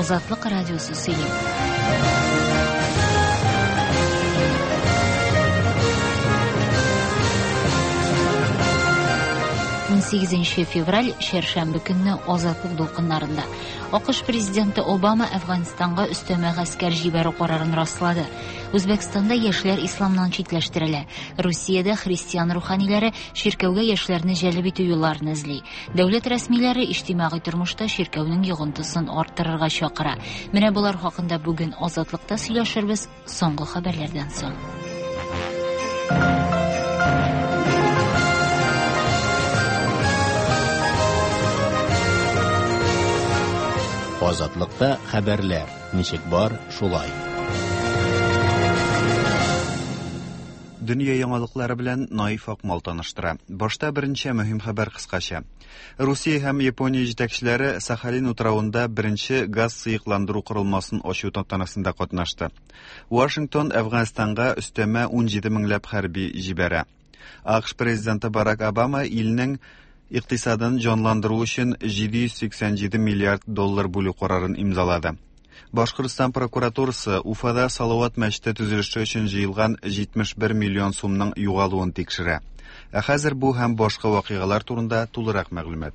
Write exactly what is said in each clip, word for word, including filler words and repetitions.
Азатлык радиосы сөйлейм. он сигезенче февраль шәршәмбе көнне Азатлык дулкыннарында АКШ президенты Обама Әфганстанга өстәмә гаскәр җибәрү карарын раслады. Үзбәкстанда яшьләр исламнан читләштерелә. Русиядә христиан руханиләре чиркәүгә яшьләрне җәлеп итү юлларын эзли. Дәүләт рәсмиләре иҗтимагый тормышта чиркәүнең йогынтысын арттырырга чакыра. Менә булар хакында бүген Азатлыкта сөйләшербез соңгы хәбәрләрдән соң. Азатлыкта хәбәрләр. Ничек бар, шулай. Дөнья яңалыклары белән Наиф Акмал таныштыра. Башта беренче мөһим хәбәр кыскача. Русия һәм Япония җитәкчеләре Сахалин утравында беренче газ сыйыкландыру корылмасын ачу тантанасында катнашты. Вашингтон Әфганстанга өстәмә ун җиде меңләп хәрби җибәрә. АКШ президенты Барак Обама илнең икътисадын җанландыру өчен җиде йөз сиксән җиде миллиард доллар бүлү карарын имзалады. Башкортстан прокуратурасы Уфада Салават мәчете төзелеше өчен җыелган җитмеш бер миллион сумның югалуын тикшерә. Ә хәзер бу һәм башка вакыйгалар турында тулырак мәгълүмат.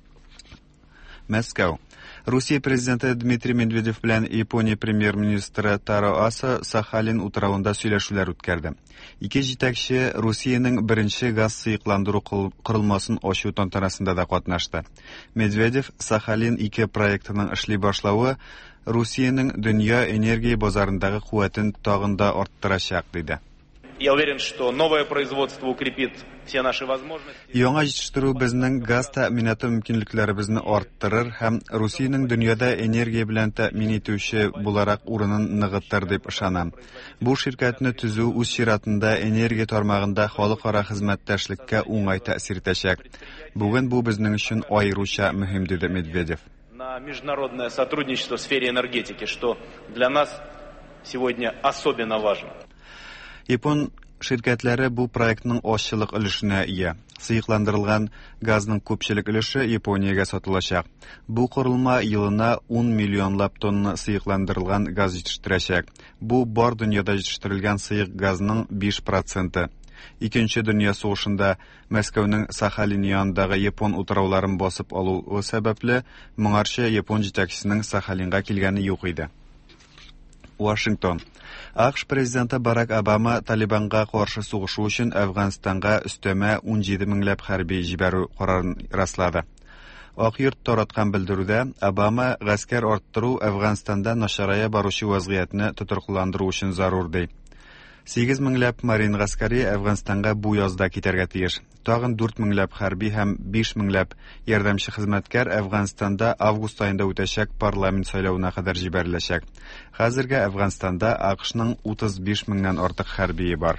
Мәскәү. Русия президенты Дмитрий Медведев белән Япония премьер-министры Таро Асо Сахалин утравында сөйләшүләр үткәрде. Ике җитәкче Русиянең беренче газ сыйыкландыру корылмасын ачу тантанасында да катнашты. Медведев Сахалин ике проектының эшли башлавы Русиянең дөнья энергия базарындагы куәтен тагын да арттырачак диде. Я уверен, что новое производство укрепит все наши возможности. Яңа җитештерү безнең газ тәэминаты мөмкинлекләребезне арттырыр һәм Русиянең дөньяда энергия белән тәэмин итүче буларак урынын ныгытыр дип ышанам. Бу ширкәтне төзү үз чиратында энергия тармагында халыкара хезмәттәшлеккә уңай тәэсир итәчәк. Бүген бу безнең өчен аеруча мөһим диде Медведев. На международное сотрудничество в сфере энергетики, что для нас сегодня особенно важно. Япон ширкәтләре бу проектның ашчылык өлешенә ия. Сыйыкландырылган газның күпчелек өлеше Япониягә сатылачак. Бу корылма елына ун миллионлап тонна сыйыкландырылган газ җитештерәчәк. Бу бар дөньяда җитештерелгән сыйык газның биш проценты. Икенче дөнья сугышында Мәскәүнең Сахалин янындагы япон утрауларын басып алуы сәбәпле моңарчы япон җитәкчесенең Сахалинга килгәне юк иде. Вашингтон. АКШ президенты Барак Обама Талибанга каршы сугышу өчен Әфганстанга өстәмә ун җиде меңләп хәрби җибәрү карарын раслады. Ак йорт тараткан белдерүдә Обама гаскәр арттыру Әфганстанда начарая баручы вазгыятны тотрыкландыру өчен зарур ди. сигез меңләп марин гаскәри Әфганстанга бу язда китәргә тиеш. Тагын дүрт меңләп хәрби һәм биш меңләп ярдәмче хезмәткәр Әфганстанда август аенда үтәчәк парламент сайлауына кадәр җибәреләчәк. Хәзергә Әфганстанда АКШның утыз биш меңнән артык хәрбие бар.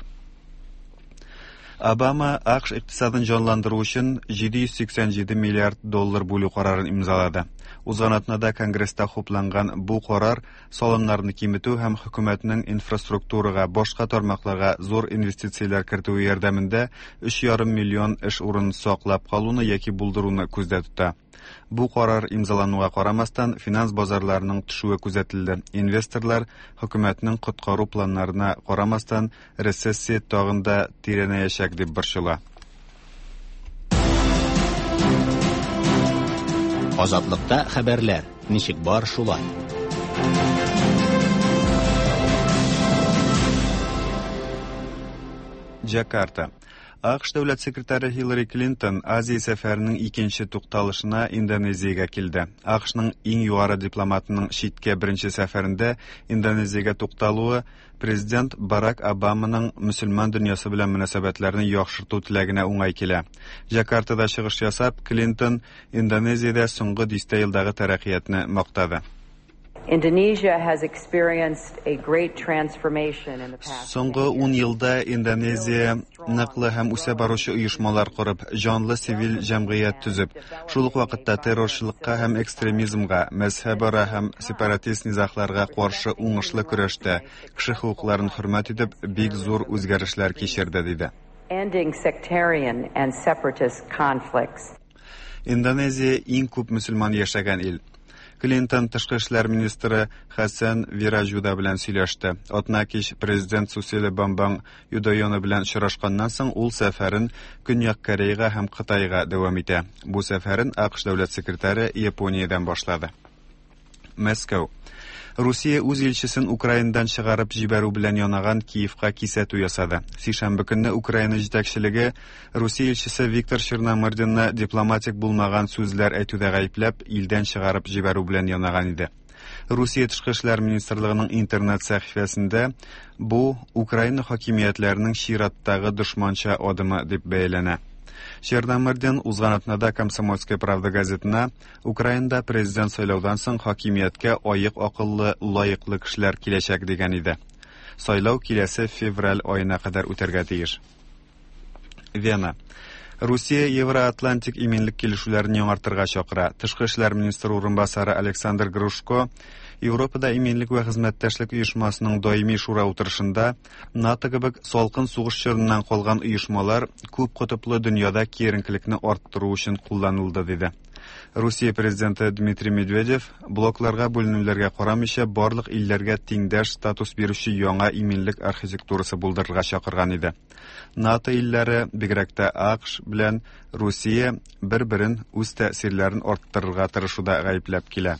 Обама АКШ икътисадын җанландыру өчен җиде йөз сиксән җиде миллиард доллар бүлү карарын имзалады. Узган атнада Конгресста хупланган бу карар салымнарны киметү һәм хөкүмәтнең инфраструктурага, башка тармакларга зур инвестицияләр кертү ярдәмендә өч ярым миллион эш урынын саклап калуны яки булдыруны күздә тота. Бу карар имзалануга карамастан финанс базарларының төшүе күзәтелде. Инвесторлар хөкүмәтнең коткару планнарына карамастан рецессия тагын да тирәнәячәк дип борчыла. Азатлыкта хәбәрләр. Ничек бар, шулай. Джакарта. АКШ дәүләт секретаре Хиллари Клинтон Азия сәфәренең икенче тукталышына Индонезиягә килде. АКШның иң югары дипломатының читкә беренче сәфәрендә Индонезиягә тукталуы президент Барак Обаманың мөселман дөньясы белән мөнәсәбәтләрне яхшырту теләгенә уңай килә. Джакартада чыгыш ясап, Клинтон Индонезиядә соңгы дистә елдагы тәрәккыятне мактады. Indonesia has experienced a great transformation in the past. Соңгы ун елда Индонезия ныклы һәм үсә баручы оешмалар корып, җанлы цивил җәмгыять төзеп, шул ук вакытта террорчылыкка һәм экстремизмга, мәзһәбара һәм сепаратист низагларга каршы уңышлы көрәштә кеше хукукларын хөрмәт итеп, бик зур үзгәрешләр кичерде диде. Ending sectarian and separatist conflicts. Индонезия иң күп мөселман яшәгән ил. Клинтон тышкы эшләр министры Хасан Виражуда белән сөйләште. Атна кич президент Сусиле Бамбан Юдоёны белән очрашканнан соң ул сәфәрен Көньяк Кореяга һәм Кытайга дәвам итә. Бу сәфәрен АКШ дәүләт секретаре Япониядән башлады. Мәскәү. Русия үз илчесен Украинадан чыгарып җибәрү белән янаган Киевка кисәтү ясады. Сишәмбе көнне Украина җитәкчелеге Русия илчесе Виктор Черномырдинны дипломатик булмаган сүзләр әйтүдә гаепләп, илдән чыгарып җибәрү белән янаган иде. Русия тышкы эшләр министрлыгының интернет сәхифәсендә бу Украина хакимиятләренең чираттагы дошманча адымы дип бәяләнә. Черномырдин узган атнада Комсомольская правда газетына Украинада президент сайлаудан соң хакимияткә аек акыллы, лаеклы кешеләр киләчәк дигән иде. Сайлау киләсе февраль аена кадәр үтәргә тиеш. Вена. Русия Евроатлантик иминлек килешүләрен яңартырга чакыра. Тышкы эшләр министры урынбасары Александр Грушко Европада иминлек вә хезмәттәшлек оешмасының даими шура утырышында НАТО кебек салкын сугыш чорыннан калган оешмалар күп кытыплы дөньяда киеренкелекне арттыру өчен кулланылды диде. Русия президенты Дмитрий Медведев блокларга бүленүләргә карамыйча барлык илләргә тиңдәш статус бирүче яңа иминлек архитектурасы булдырырга чакырган иде. НАТО илләре, бигрәк тә АКШ белән Русия бер-берен үз тәэсирләрен арттырырга тырышуда гаепләп килә.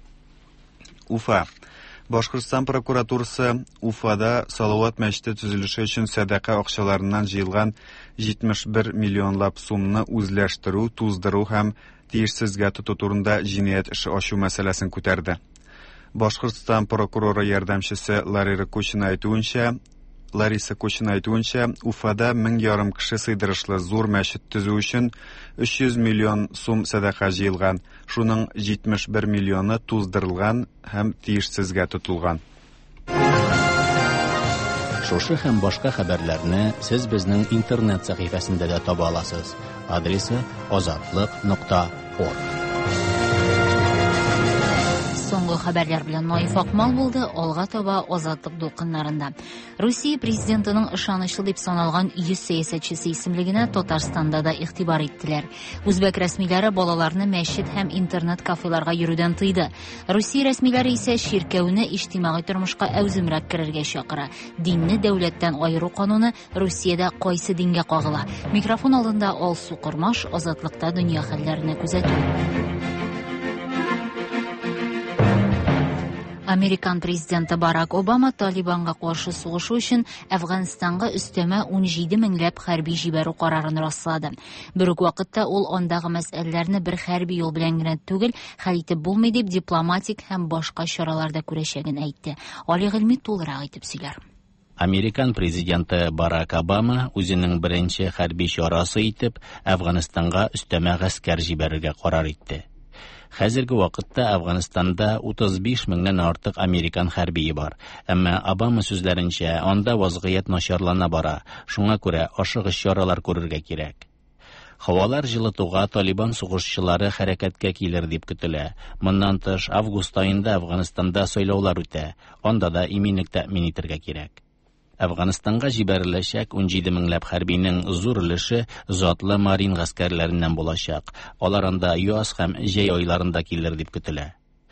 Уфа. Башкортстан прокуратурасы Уфада Салават мәчете төзелеше өчен садака акчаларыннан җыелган җитмеш бер миллионлап сумны үзләштерү, туздыру һәм тиешсезгә тоту турында җинаять эше ачу мәсьәләсен күтәрде. Башкортстан прокуроры ярдәмчесе Лариса Кучина әйтүенчә, Лариса Кучина әйтүенчә, Уфада мең ярым кеше сыйдырышлы зур мәчет төзү өчен өч йөз миллион сум садака җыелган. Шуның җитмеш бер миллионы туздырылган һәм тиешсезгә тотылган. Шушы һәм башка хәбәрләрне сез безнең интернет сәхифәсендә дә таба аласыз. Адресы азатлык нокта орг. Соңгы хәбәрләр белән Наиф Акмал булды. Алга таба азатлык дулкыннарында. Русия президентының ышанычлы дип саналган йөз сәясәтчесе исемлегенә Татарстанда да игътибар иттеләр. Үзбәк рәсмиләре балаларны мәчет һәм интернет-кафеларга йөрүдән тыйды. Русия рәсмиләре исә ширкәүне иҗтимагый тормышка әүземрәк керергә чакыра. Динне дәүләттән айыру кануны Русиядә кайсы дингә кагыла? Микрофон алдында Алсу Кормаш, азатлыкта дөнья хәлләренә күзәтү. Американ президенты Барак Обама Талибанга каршы сугышу өчен Әфганстанга өстәмә ун җиде меңләп хәрби җибәрү карарын раслады. Бер үк вакытта ул андагы мәсьәләләрне бер хәрби юл белән генә түгел, хәл итеп булмый дип дипломатик һәм башка чараларда күрәчәген әйтте. Али Гыйльми тулырак итеп сөйләр. Американ президенты Барак Обама үзенең беренче хәрби чарасы итеп Әфганстанга өстәмә гаскәр җибәрергә карар итте. Хәзерге вакытта Әфганстанда утыз биш меңнән артык американ хәрбие бар. Әмма Обама сүзләренчә, анда вазгыять начарлана бара. Шуңа күрә ашыгыч чаралар күрергә кирәк. Һавалар җылытуга Талибан сугышчылары хәрәкәткә килер дип көтелә. Моннан тыш, август аенда Әфганстанда сайлаулар үтә. Анда да иминлек тәэмин итәргә кирәк. Әфганстанга җибәреләчәк ун җиде меңләп хәрбинең зур өлеше затлы марин гаскәрләреннән булачак. Алар анда яз һәм җәй айларында килер дип көтелә.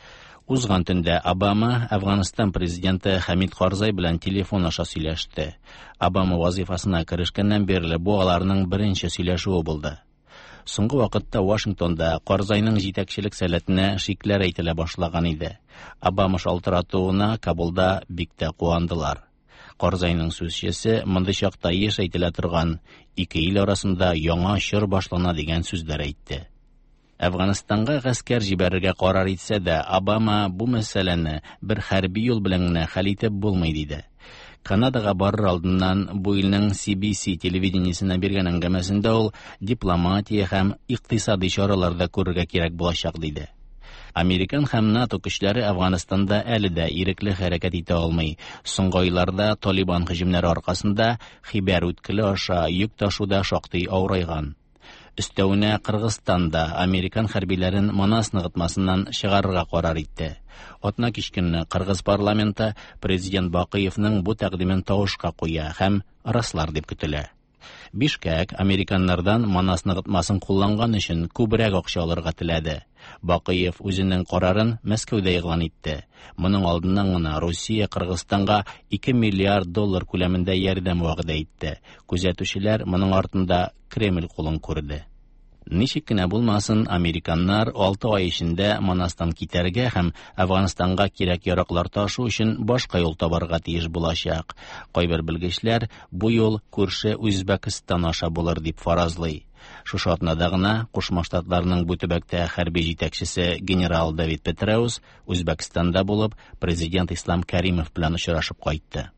Узган төндә Обама Әфганстан президенты Хамид Карзай белән телефон аша сөйләште. Обама вазифасына керешкәннән бирле бу аларның беренче сөйләшүе булды. Соңгы вакытта Вашингтонда Карзайның җитәкчелек сәләтенә шикләр әйтелә башлаган иде. Обама шалтыратуына Кабулда бик тә куандылар. Карзайның сүзчесе мондый чакта еш әйтелә торган ике ил арасында яңа чор башлана дигән сүзләр әйтте. Әфганстанга гаскәр җибәрергә карар итсә дә, Обама бу мәсьәләне бер хәрби юл белән генә хәл итеп булмый диде. Канадага барыр алдыннан бу илнең си би си телевидениесенә биргән әңгәмәсендә ул дипломатия һәм икътисади чараларда күрергә кирәк булачак диде. Американ һәм НАТО көчләре Әфганстанда әле дә ирекле хәрәкәт итә алмый. Соңгы айларда Талибан һөҗүмнәре аркасында Хибәр үткеле аша йөк ташуда шактый авырайган. Өстәвенә Кыргызстанда Американ хәрбиләрен Манас ныгытмасыннан чыгарырга карар итте. Атна кичкенне Кыргыз парламенты президент Бакыевның бу тәкъдимен тавышка куя һәм раслар дип көтелә. Бишкәк американнардан Манас ныгытмасын кулланган өчен күбрәк акча алырга теләде. Бакыев үзенең карарын Мәскәүдә игълан итте. Моның алдыннан гына Россия Кыргызстанга ике миллиард доллар күләмендә ярдәм вәгъдә итте. Күзәтүчеләр моның артында Кремль кулын күрде. Ничек кенә булмасын, американнар алты ай эчендә Манастан китәргә һәм Әфганстанга кирәк-яраклар ташу өчен башка юл табарга тиеш булачак. Кайбер белгечләр бу юл күрше Үзбәкстан аша булыр дип фаразлый. Шушы атнада гына Кушма Штатларның бу төбәктә хәрби җитәкчесе генерал Давид Петреус Үзбәкстанда булып, президент Ислам Кәримов белән очрашып кайтты.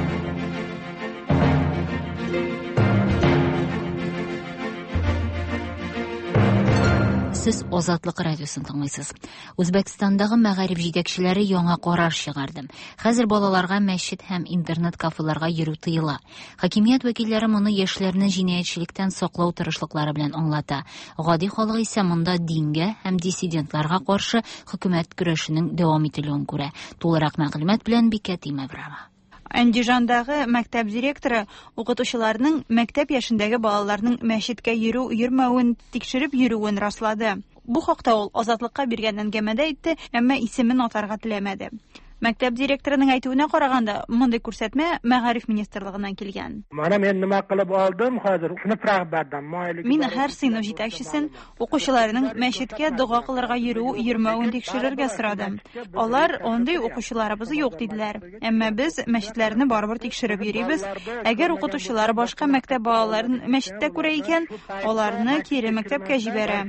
Сез Азатлык радиосын тыңлыйсыз. Үзбәкстандагы мәгариф җитәкчеләре яңа карар чыгарды. Хәзер балаларга мәчет һәм интернет-кафеларга йөрү тыела. Хакимият вәкилләре моны яшьләрне җинаятьчелектән саклау тырышлыклары белән аңлата. Гади халык исә монда дингә һәм диссидентларга каршы хөкүмәт көрәшенең дәвам ителүен күрә. Тулырак мәгълүмат белән Бикәтим Әбрама. Андижандагы мәктәп директоры укытучыларның мәктәп яшендәге балаларның мәчеткә йөрү-йөрмәвен тикшереп йөрүен раслады. Бу хакта ул Азатлыкка биргән әңгәмәдә әйтте, әмма исемен атарга теләмәде. Мәктәп директорының әйтүенә караганда, мондый күрсәтмә Мәгариф министрлыгыннан килгән. Мин һәр сыйныф җитәкчесен укучыларның мәчеткә дуга кылырга йөрү-йөрмәвен тикшерергә сорадым. Алар андый укучыларыбыз юк диделәр. Әмма без мәчетләрне барыбер тикшереп йөрибез. Әгәр укытучылар башка мәктәп балаларын мәчеттә күрә икән, аларны кире мәктәпкә җибәрә.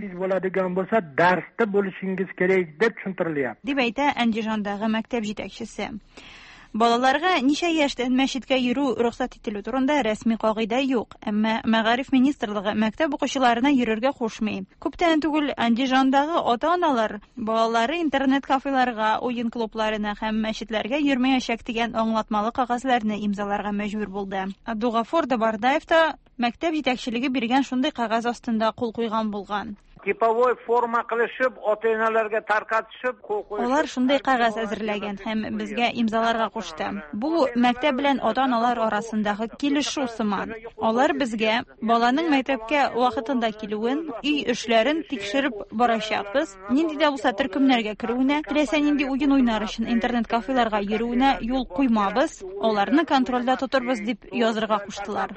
Дип әйтә Андижандагы мәктәп җитәкчесе. Балаларга ничә яшьтән мәчеткә йөрү рөхсәт ителү турында рәсми кагыйдә юк, әмма Мәгариф министрлыгы мәктәп укучыларына йөрергә кушмый. Күптән түгел Андижандагы ата-аналар балалары интернет-кафеларга, уен клубларына һәм мәчетләргә йөрмәячәк дигән аңлатмалы кагазларны имзаларга мәҗбүр булды. Абдугафор Дабардаев та мәктәп җитәкчелеге биргән шундый кагаз астында кул куйган булган. Типовой форма кылышып, ата-аналарга таркатышып, Алар шундый кагаз әзерләгән һәм безгә имзаларга кушты. Бу мәктәп белән ата-аналар арасындагы килешү сыман. Алар безгә баланың мәктәпкә вакытында килүен, үй эшләрен тикшереп барачакбыз. Нинди дә булса төркемнәргә керүенә, теләсә нинди уен уйнар өчен интернет-кафеларга йөрүенә юл куймабыз. Аларны контрольдә тотырбыз дип язырга куштылар.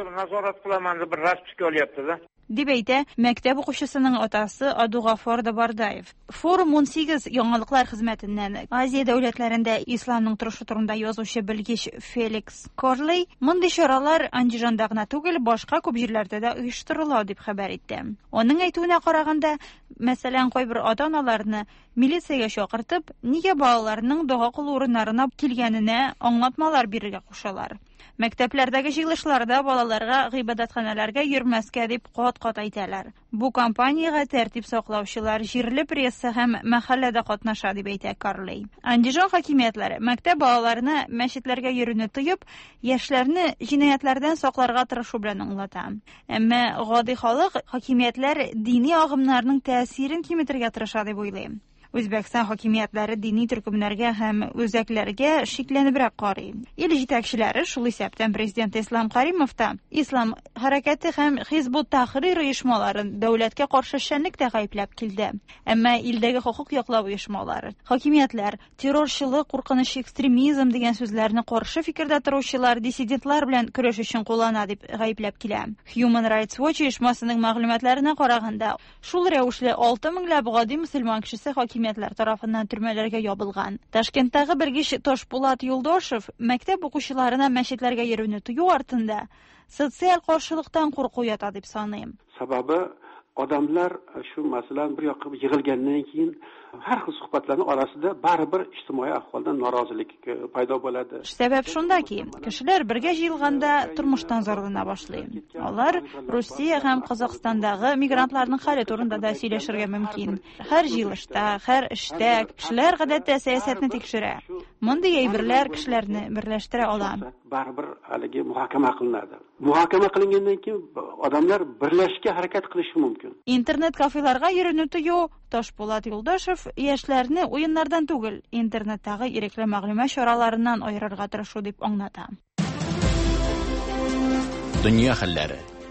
Дип әйтә мәктәп укучысының атасы Абдугафор Дабардаев. Форум ун сигез яңалыклар хезмәтеннән Азия дәүләтләрендә исламның торышы турында язучы белгеч Феликс Корлей мондый чаралар Андижанда гына түгел, башка күп җирләрдә дә оештырыла дип хәбәр итте. Аның әйтүенә караганда, мәсәлән, кайбер ата-аналарны милициягә чакыртып, нигә балаларының дуга кылу урыннарына килгәненә аңлатмалар бирергә кушалар. Мәктәпләрдәге җыелышларда балаларга гыйбадәтханәләргә йөрмәскә дип кат-кат әйтәләр. Бу кампанияга тәртип саклаучылар җирле пресса һәм мәхәлләдә катнаша дип әйтә Карлей. Андижан хакимиятләре мәктәп балаларына мәчетләргә йөрүне тыеп, яшьләрне җинаятләрдән сакларга тырышу белән аңлата. Әмма гади халык хакимиятләр дини агымнарның тәэсирен киметергә тырыша дип уйлый. Үзбәкстан хакимиятләре дини төркемнәргә һәм үзәкләргә шикләнебрәк карый. Ил җитәкчеләре шул исәптән президент Ислам Кәримов та Ислам хәрәкәте һәм Хизбут Тахрир оешмаларын дәүләткә каршы эшчәнлектә гаепләп килде. Әмма илдәге хокук яклау оешмалары, хакимиятләр, террорчылык, куркыныч, экстремизм дигән сүзләрне каршы фикердә торучылар, диссидентлар белән көрәш өчен куллана дип гаепләп килә. Human Rights Watch оешмасының мәгълүматларына караганда, шул рәвешле алты меңләп гади мөселман кешесе хакимиятләр тарафыннан төрмәләргә ябылган. Ташкенттагы белгеч Ташпулат Юлдашев мәктәп укучыларына мәчетләргә йөрүне тыю артында социаль каршылыктан курку ята дип саныйм. Сәбәбе odamlar shu masalan bir yoqqa yig'ilgandan keyin har xil suhbatlarning orasida baribir ijtimoiy ahvoldan norozilik paydo bo'ladi. Сәбәп шунда ки, кешеләр бергә җыелганда тормыштан зарлана башлый. Алар Россия һәм Казакъстандагы мигрантларның хәле турында да сөйләшергә мөмкин. Һәр җыелышта, һәр эштә кешеләр гадәттә сәясәтне тикшерә. Мондый әйберләр кешеләрне берләштерә ала. Baribir haligi muhokama qilinadi. Muhokama qilingandan keyin odamlar birlashishga harakat qilishi mumkin. Интернет кафеларга йөрүне тыю Ташпулат Юлдашев яшьләрне уеннардан түгел, интернеттагы ирекле мәгълүмат чараларыннан аерырга тырышу дип аңлата. Дөнья хәлләре.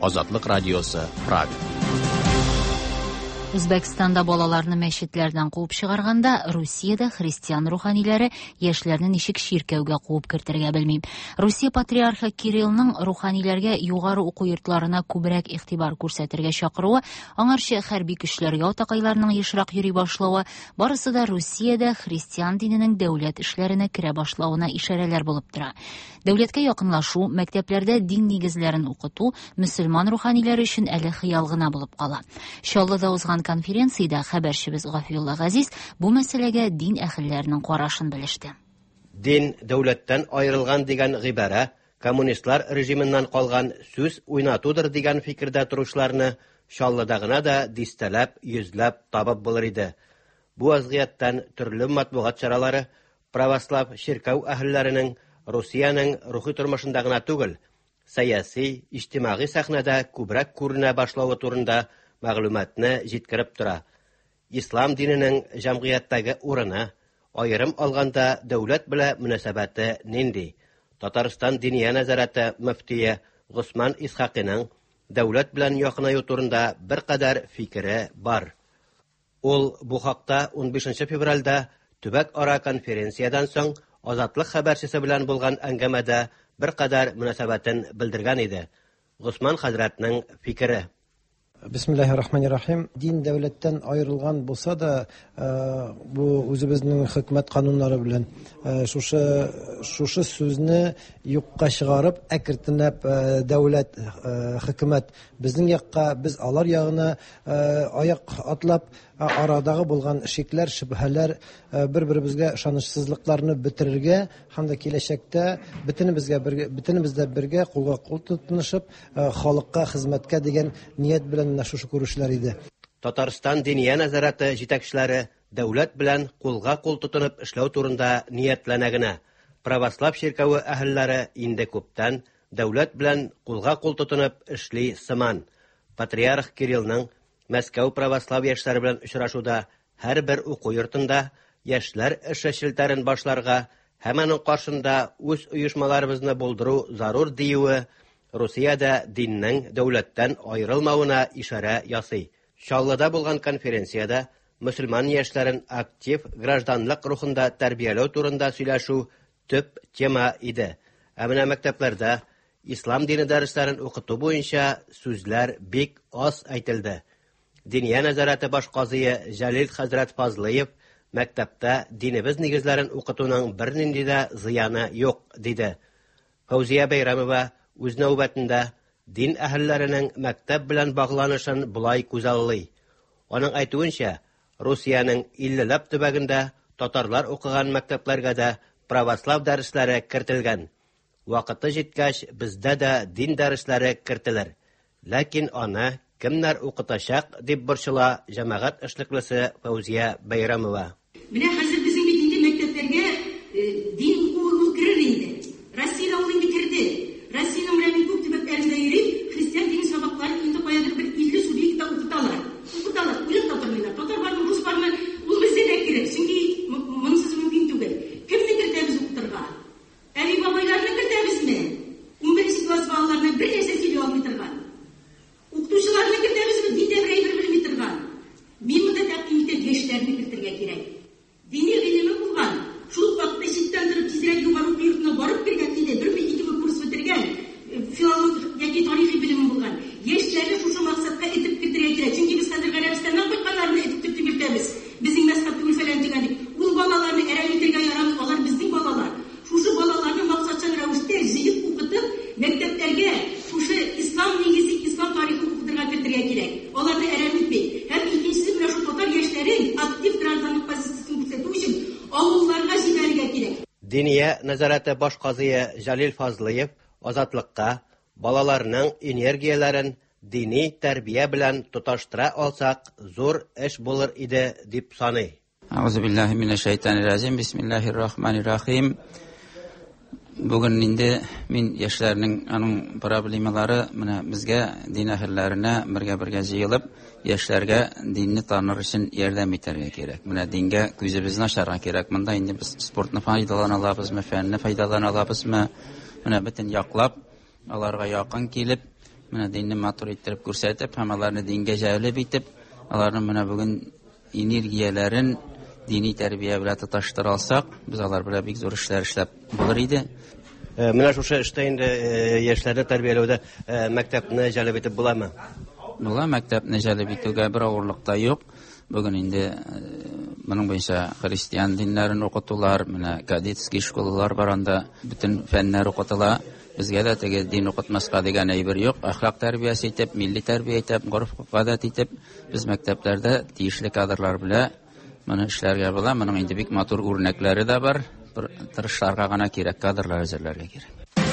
Азатлык радиосы, Прага. Үзбәкстанда балаларны мәчетләрдән куып чыгарганда, Русиядә христиан руханиләре яшьләрне ничек ширкәүгә куып кертергә белмим. Русия патриархы Кириллның руханиләргә югары уку йортларына күбрәк игътибар күрсәтергә чакыруы, аңарча хәрби көчләр ятакайларының ешрак йөри башлавы, барысы да Русиядә христиан диненең дәүләт эшләренә керә башлавына ишарәләр булып тора. Дәүләткә якынлашу, мәктәпләрдә дин нигезләрен укыту мөселман руханиләре өчен әле хыял гына булып кала. Чаллыда узган конференцияда хәбәрчебез Гафиулла Газиз бу мәсьәләгә дин әһелләренең карашын белеште. Дин дәүләттән аерылган дигән гыйбарә коммунистлар режимыннан калган сүз уйнатудыр дигән фикердә торучыларны Чаллыда гына да дистәләп, йөзләп табып булыр иде. Бу вазгыятьтән төрле матбугат чаралары православ ширкәү әһелләренең Русияның рухи тормышында гына түгел, сәяси, иҗтимагый сәхнәдә күбрәк күренә башлавы турында мәгълүматны җиткереп тора. Ислам диненең җәмгыятьтәге урыны, аерым алганда дәүләт белән мөнәсәбәте нинди? Татарстан Диния нәзарәте мөфтие Госман Исхакиның дәүләт белән якынаю турында бер кадәр фикере бар. Ул бу хакта ун бишенче февральдә төбәк ара конференциядан соң Азатлык хәбәрчесе белән булган әңгәмәдә бер кадәр мөнәсәбәтен белдергән иде. Госман хәзрәтнең фикере. Бисмиллаһир-рахманир-рахим. Дин дәүләттән аерылган булса да, бу үзебезнең хөкүмәт кануннары белән шушы шушы сүзне юкка чыгарып, әкертенеп дәүләт хөкүмәт безнең якка, без алар ягына аяк атлап арадагы булган шикләр, шөбһәләр, бер-беребезгә ышанычсызлыкларны бетерергә һәм дә киләчәктә бөтенебезгә бергә бөтенебездә бергә кулга кул тотынышып, халыкка хезмәткә дигән ният белән шушы күрешүләр иде. Татарстан Диния нәзарәте җитәкчеләре дәүләт белән кулга кул тотынып эшләү турында ниятләнә генә. Православ ширкәүе әһелләре инде күптән дәүләт белән кулга кул тотынып эшли сыман. Патриарх Кириллның Мәскәү православ яшьләре белән очрашуда һәр бер уку йортында яшьләр эше шелтәрен башларга һәм аның каршында үз оешмаларыбызны булдыру зарур диюе Русиядә диннең дәүләттән аерылмавына ишарә ясый. Чаллыда булган конференцияда мөселман яшьләрен актив гражданлык рухында тәрбияләү турында сөйләшү төп тема иде. Ә менә мәктәпләрдә ислам дине дәресләрен укыту буенча сүзләр бик аз әйтелде. Диния нәзарәте баш казые Җәлил хәзрәт Фазлыев мәктәптә динебез нигезләрен укытуның бернинди дә зыяны юк диде. Фаузия Бәйрәмова үз нәүбәтендә дин әһелләренең мәктәп белән багланышын булай күзаллый. Аның әйтүенчә, Русияның иллеләп төбәгендә татарлар укыган мәктәпләргә дә православ дәресләре кертелгән. Вакыты җиткәч, бездә дә дин дәресләре кертелер. Ләкин аны кемнәр укытачак дип борчыла җәмәгать эшлеклесе Фаузия Бәйрәмова. Менә хәзер безнең бит инде мәктәпләргә дин укуы керер инде. Россия ул инде керде. Россиянең менә күп төбәкләрендә йөри, христиан дин сабакларын инде каядыр бер илле субъектта укыталар. Укыталар, уйлап татарлар. Татар бармы, рус бармы? Ул бездә дә кирәк. Чөнки монсыз мөмкин түгел. Кемне кертәбез укытырга? Әби бабайларны кертәбезме? унберенче класс балаларына бер нәрсә сөйли алмый торган. Укытучыларны кертәбезме? Дин дәбрәй белми торган. Мин монда тәкъдим итеп яшьләрне кертергә кирәк. Дини гыйлеме булган. Шул вакытта читтән торып тизрәк югары йортына барып кергән иде. Бер ике курс бетергән. Филология яки тарихи белеме булган. Яшьләрне шушы максатка итеп кертергә кирәк. Чөнки без хәзер Гарәбстаннан кайтканнарны итеп кертеп кертәбез. Безнең мәсхәб түгел фәлән дигән. Ул балаларны әрәм итәргә ярамый, алар безнең балалар. Шушы балаларны максатчан рәвештә җыеп укытып, мәктәпләргә шушы ислам нигезе, ислам тарихы укытырга кертергә кирәк. Аларны әрәм итми. Һәм икенчесе менә шу татар яшьләрен актив гражданлык позициясын күрсәтү өчен авылларга җибәрергә кирәк. Диния нәзарәте баш казые Җәлил Фазлыев азатлыкка балаларның энергияләрен дини тәрбия белән тоташтыра алсак, зур эш булыр иде дип саный. Аузу биллаһи минәш шәйтанир раҗим. Бисмиллаһир-рахманир-рахим. Бүген инде мин яшьләрнең аның проблемалары менә безгә дин әһелләренә бергә-бергә җыелып, яшьләргә динне таныр өчен ярдәм итәргә кирәк. Менә дингә күзебезне ачарга кирәк. Монда инде без спортны файдалана алабызмы, фәнне файдалана алабызмы? Менә бөтен яклап, аларга якын килеп, менә динне матур иттереп күрсәтеп, һәм аларны дингә җәлеп итеп, аларның менә бүген энергияләрен дини тәрбия белән тоташтыра алсак, без алар белән бик зур эшләр эшләп булыр иде. Менә шушы эштә инде яшьләрне тәрбияләүдә мәктәпне җәлеп итеп буламы? Була, мәктәпне җәлеп итүгә бер авырлык та юк. Бүген инде моның буенча христиан диннәрен укытулар, менә кадетский школалар бар, анда бөтен фәннәр укытыла. Безгә дә теге дин укытмаска дигән әйбер юк. Әхлак тәрбиясе итеп, милли тәрбия итеп, гореф-гадәт итеп, без мәктәпләрдә тиешле кадрлар белән моны эшләргә була. Моның инде бик матур үрнәкләре дә бар. Тырышларга гына кирәк, кадрлар әзерләргә кирәк.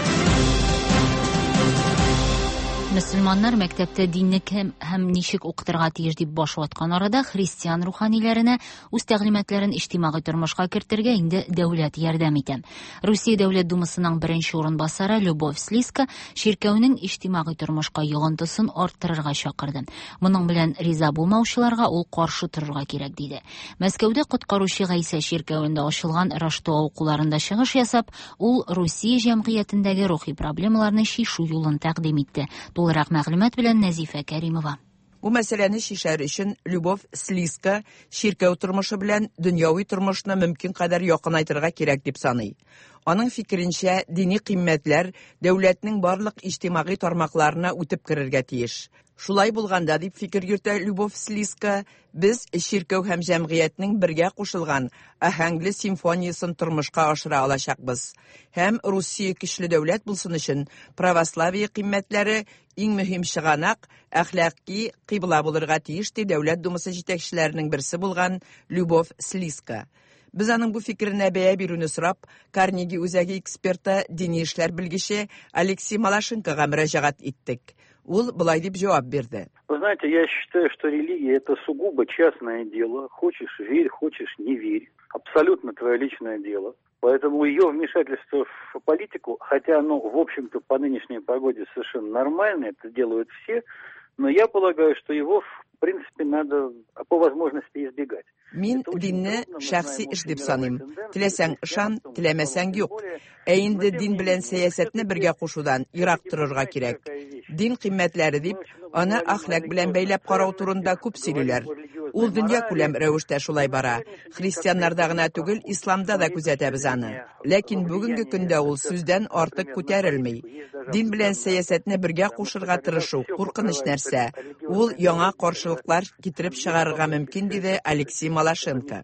Мөселманнар мәктәптә динне кем һәм ничек укытырга тиеш дип баш ваткан арада христиан руханиләренә үз тәгълиматларын иҗтимагый тормышка кертергә инде дәүләт ярдәм итә. Русия Дәүләт Думасының беренче урынбасары Любовь Слизка ширкәүнең иҗтимагый тормышка йогынтысын арттырырга чакырды. Моның белән риза булмаучыларга ул каршы торырга кирәк диде. Мәскәүдә коткаручы Гайса ширкәүендә ачылган Раштоа укуларында чыгыш ясап, ул Русия җәмгыятендәге рухи проблемаларны чишү юлын тәкъдим итте. Тулырак мәгълүмат белән Нәзифә Кәримова. Бу мәсьәләне шишәр өчен Любовь Слизка ширкәү тормышы белән дөньяви тормышны мөмкин кадәр якынайтырга кирәк дип саный. Аның фикеренчә, дини кыйммәтләр дәүләтнең барлык иҗтимагый тармакларына үтеп керергә тиеш. Шулай булганда, дип фикер йөртә Любовь Слизка, без ширкәү һәм җәмгыятьнең бергә кушылган аһәңле симфониясын тормышка ашыра алачакбыз. Һәм Русия көчле дәүләт булсын өчен православие кыйммәтләре иң мөһим чыганак, әхлакый кыйбла булырга тиеш, ди Дәүләт Думасы җитәкчеләренең берсе булган Любовь Слизка. Biz аның бу фикеренә бәя бирүне сорап, Карнеги үзәге эксперты, дини эшләр белгече Алексей Малашенкога мөрәҗәгать иттек. Ул былай дип җавап бирде. Вы знаете, я считаю, что религия – это сугубо частное дело. Хочешь – верь, хочешь – не верь. Абсолютно твое личное дело. Поэтому ее вмешательство в политику, хотя оно, в общем-то, по нынешней погоде совершенно нормально, это делают все, но я полагаю, что его, в принципе, надо по возможности избегать. Мин динне шәхси эш дип саныйм. Теләсәң ышан, теләмәсәң юк. Ә инде дин белән сәясәтне бергә кушудан ерак торырга кирәк. Дин кыйммәтләре дип, аны әхлак белән бәйләп карау турында күп сөйлиләр. Ул дөнья күләм рәвештә шулай бара. Христианнарда гына түгел, исламда да күзәтәбез аны. Ләкин бүгенге көндә ул сүздән артык күтәрелми. Дин белән сәясәтне бергә кушырга тырышу куркыныч нәрсә. Ул яңа каршылыклар китереп чыгарырга мөмкин, диде Алексей Малашенко.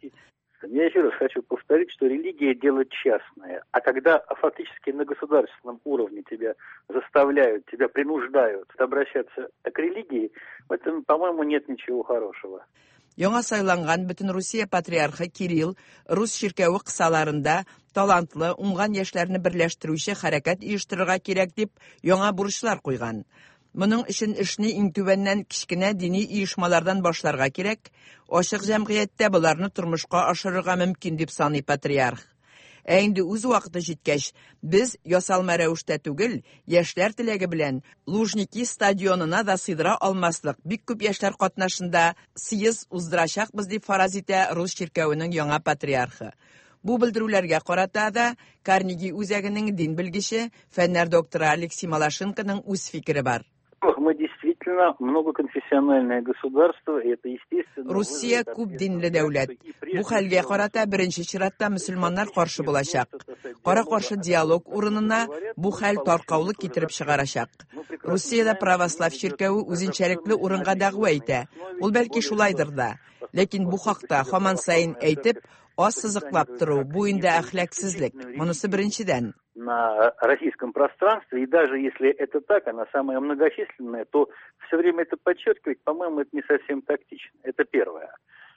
Я еще раз хочу повторить, что религия – дело частное. А когда фактически на государственном уровне тебя заставляют, тебя принуждают обращаться к религии, в этом, по-моему, нет ничего хорошего. Яңа сайланган бөтен Русия патриархы Кирилл рус ширкәве кысаларында талантлы, уңган яшьләрне берләштерүче хәрәкәт оештырырга кирәк дип яңа бурычлар куйган. Моның өчен эшне иң түбәннән кичкенә дини оешмалардан башларга кирәк, ачык җәмгыятьтә буларны тормышка ашырырга мөмкин дип саный патриарх. Ә инде үз вакыты җиткәч, без ясалма рәвештә түгел, яшьләр теләге белән Лужники стадионына да сыйдыра алмаслык бик күп яшьләр катнашында съезд уздырачакбыз дип фараз итә рус ширкәвенең яңа патриархы. Бу белдерүләргә карата да Карнеги үзәгенең дин белгече, фәннәр докторы Алексей Малашенконың үз фикере бар. Мы действительно многоконфессиональное государство, и это естественно. Русия күп динле дәүләт. Бу хәлгә карата беренче чиратта мөселманнар каршы булачак. Кара-каршы диалог урынына бу хәл таркаулык китереп чыгарачак. Русиядә православ ширкәве үзенчәлекле урынга дәгъва итә. Ул бәлки шулайдыр да. Ләкин бу хакта һаман сайын әйтеп, аз сызыклап тору, бу инде әхлаксызлык. Монысы беренчедән. На российском пространстве, и даже если это так, она самая многочисленная, то все время это подчеркивать, по-моему, это не совсем тактично. Это первое.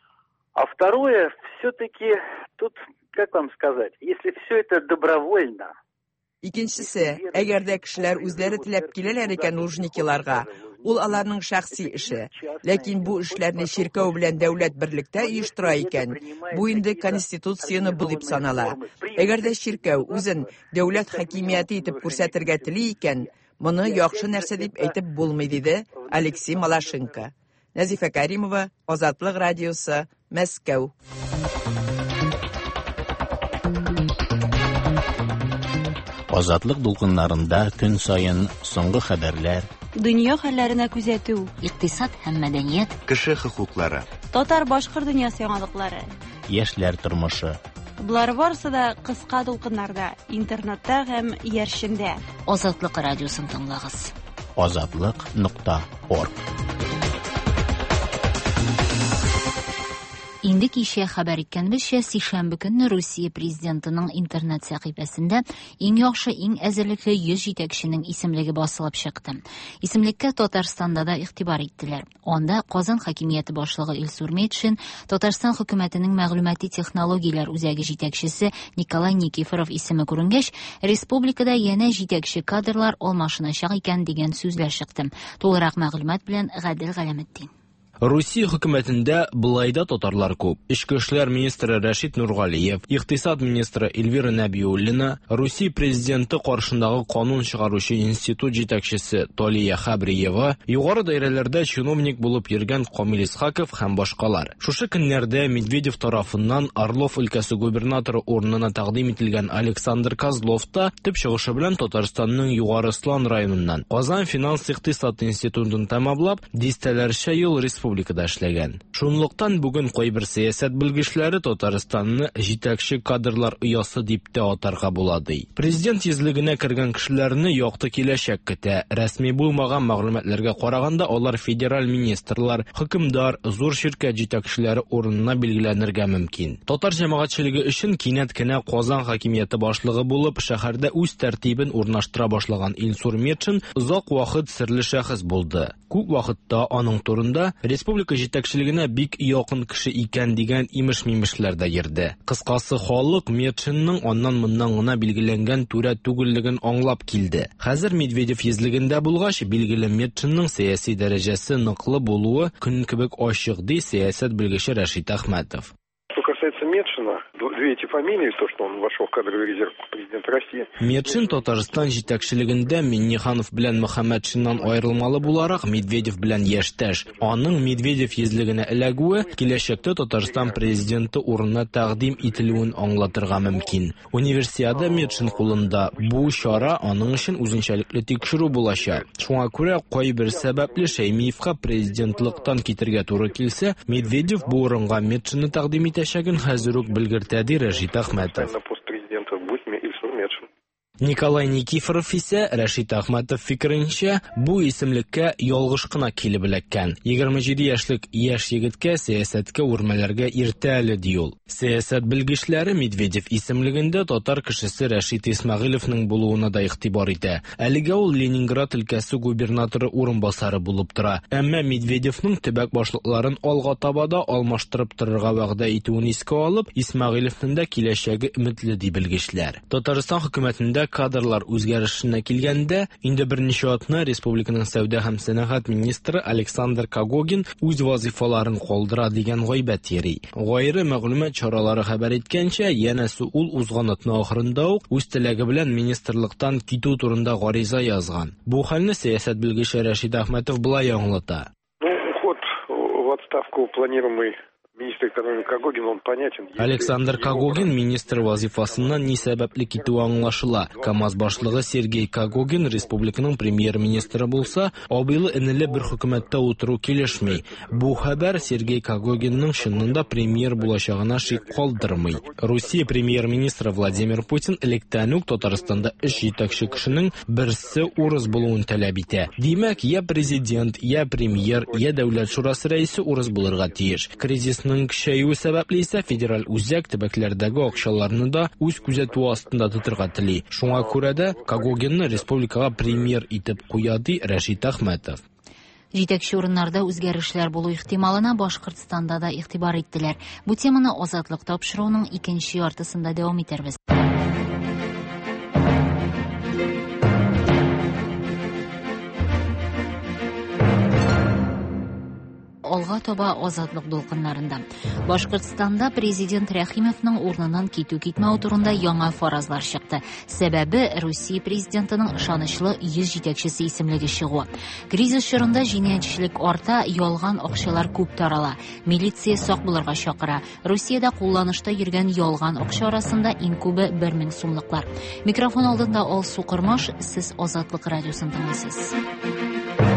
А второе, все-таки тут, как вам сказать, если все это добровольно. Икенчесе, әгәр дә кешеләр үзләре теләп киләләр икән Лужникиларга, ул аларның шәхси эше. Ләкин бу эшләрне ширкәү белән дәүләт берлектә оештыра икән, бу инде конституцияны булып санала. Әгәр дә ширкәү үзен дәүләт хакимияте итеп күрсәтергә тели икән, моны яхшы нәрсә дип әйтеп булмый, диде Алексей Малашенко. Нәзифә Кәримова, Азатлык радиосы, Мәскәү. Азатлык дулкыннарында көн сайын соңгы хәбәрләр, дөнья хәлләренә күзәтү, икътисад һәм мәдәният, кеше хокуклары, татар-башкорт дөньясы яңалыклары, яшьләр тормышы. Булар барысы да кыска дулкыннарда, интернетта һәм яршендә. Азатлык радиосын тыңлагыз. азатлык нокта орг. Инде кичә хәбәр иткәнебезчә, сишәмбе көнне Русия президентының интернет сәхифәсендә иң яхшы, иң әзерлекле йөз җитәкченең исемлеге басылып чыкты. Исемлеккә Татарстанда да игътибар иттеләр. Анда Казан хакимияте башлыгы Илсур Метшин, Татарстан хөкүмәтенең мәгълүмати технологияләр үзәге җитәкчесе Николай Никифоров исеме күренгәч, республикада янә җитәкче кадрлар алмашыначак икән дигән сүзләр чыкты. Тулырак мәгълүмат белән Гадел Галәметдин. Русия хөкүмәтендә булайда татарлар күп. Ичке эшләр министры Рәшит Нургалиев, икътисад министры Эльвира Нәбиуллина, Русия президенты каршындагы канун чыгаручы институт җитәкчесе Толия Хабриева, югары даирәләрдә чиновник булып йөргән Камил Исхаков һәм башкалар. Шушы көннәрдә Медведев тарафыннан Орлов өлкәсе губернаторы урынына тәкъдим ителгән Александр Козлов та төп чыгышы белән Татарстанның Югары Слан районыннан Казан финанс-икътисад институтын тәмамлап, дистәләрчә ел республикада эшләгән. Шунлыктан бүген кайбер сәясәт белгечләре Татарстанны җитәкче кадрлар оясы дип тә атарга була ди. Президент йөзлегенә кергән кешеләрне якты киләчәк көтә. Рәсми булмаган мәгълүматларга караганда, алар федераль министрлар, хөкемдар, зур ширкәт җитәкчеләре урынына билгеләнергә мөмкин. Татар җәмәгатьчелеге өчен кинәт кенә Казан хакимияте башлыгы булып, шәһәрдә үз тәртибен урнаштыра башлаган Илсур Метшин озак вакыт серле шәхес булды. Күп вакытта аның турында республика җитәкчелегенә бик якын кеше икән дигән имеш-мимешләр дә йөрде. Кыскасы, халык Метшинның аннан-моннан гына билгеләнгән түрә түгеллеген аңлап килде. Хәзер Медведев йөзлегендә булгач, билгеле Метшинның сәяси дәрәҗәсе ныклы булуы көн кебек ачык ди сәясәт белгече Рәшит Әхмәтов. Что касается Метшина, две эти фамилии, то, что он вошел в кадровый резерв президента России. Метшин Татарстан җитәкчелегендә Минниханов белән Мөхәммәтшиннан аерылмалы буларак Медведев белән яшьтәш. Аның Медведев йөзлегенә эләгүе киләчәктә Татарстан президенты урынына тәкъдим ителүен аңлатырга мөмкин. Универсиада Метшин кулында. Бу чара аның өчен үзенчәлекле тикшерү булачак. Шуңа күрә кайбер сәбәпле Шәймиевка президентлыктан китергә туры килсә, Медведев бу урынга Метшинны тәкъдим итәчәген хәзер үк белгертә ди Рәшит Әхмәтов. Николай Никифоров исә Рәшит Әхмәтов фикеренчә, бу исемлеккә ялгыш кына килеп эләккән. егерме җиде яшьлек яшь егеткә сәясәткә үрмәләргә иртә әле ди ул. Сәясәт белгечләре Медведев исемлегендә татар кешесе Рәшит Исмәгыйлевның булуына да игътибар итә. Әлегә ул Ленинград өлкәсе губернаторы урынбасары булып тора. Әмма Медведевның төбәк башлыкларын алга табада алмаштырып торырга вәгъдә итүен искә алып, Исмәгыйлевнең дә киләчәге өметле ди белгечләр. Татарстан хөкүмәтендә кадрлар үзгәрешенә килгәндә, инде берничә атна республиканың сәүдә һәм сәнәгать министры Александр Кагогин үз вазифаларын калдыра дигән гайбәт йөри. Гайры мәгълүмат чаралары хәбәр иткәнчә, янәсе ул узган атна ахырында ук үз теләге белән министрлыктан китү турында гариза язган. Бу хәлне сәясәт белгече Рәшит Әхмәтов булай аңлата. Ну, уход в отставку планируемый министр экономики Кагогин, он понятен. Александр Кагогин министр вазифасыннан ни сәбәпле китүе аңлашыла. КАМАЗ башлыгы Сергей Кагогин республиканың премьер-министры булса, абыйлы энеле бер хөкүмәттә утыру килешми. Бу хәбәр Сергей Кагогинның чынында премьер булачагына шик калдырмый. Русия премьер-министры Владимир Путин электән үк Татарстанда эш җитәкче кешенең берсе урыс булуын таләп итә. Димәк, я президент, я премьер, я дәүләт шурасы рәисе урыс булырга тиеш. Кризис кешәюе сәбәпле исә федераль үзәк төбәкләрдәге акчаларны да үз күзәтүе астында тотырга тели. Шуңа күрә дә Кагогинны республикага премьер итеп куя ди Рәшит Әхмәтов. Җитәкче урыннарда үзгәрешләр булу ихтималына Башкортстанда да игътибар иттеләр. Бу теманы Азатлык тапшыруның икенче яртысында дәвам итәрбез. Алга таба азатлык дулкыннарында. Башкортстанда президент Рәхимовның урыныннан китү китмәү турында яңа фаразлар чыкты. Сәбәбе Русия президентының ышанычлы йөз җитәкчесе исемлеге чыгуы. Кризис чорында җинаятьчелек арта, ялган акчалар күп тарала. Милиция сак булырга чакыра. Русиядә кулланышта йөргән ялган акча арасында иң күбе бер мең сумлыклар. Микрофон алдында Алсу Кырмаш, сез Азатлык радиосын тыңлыйсыз.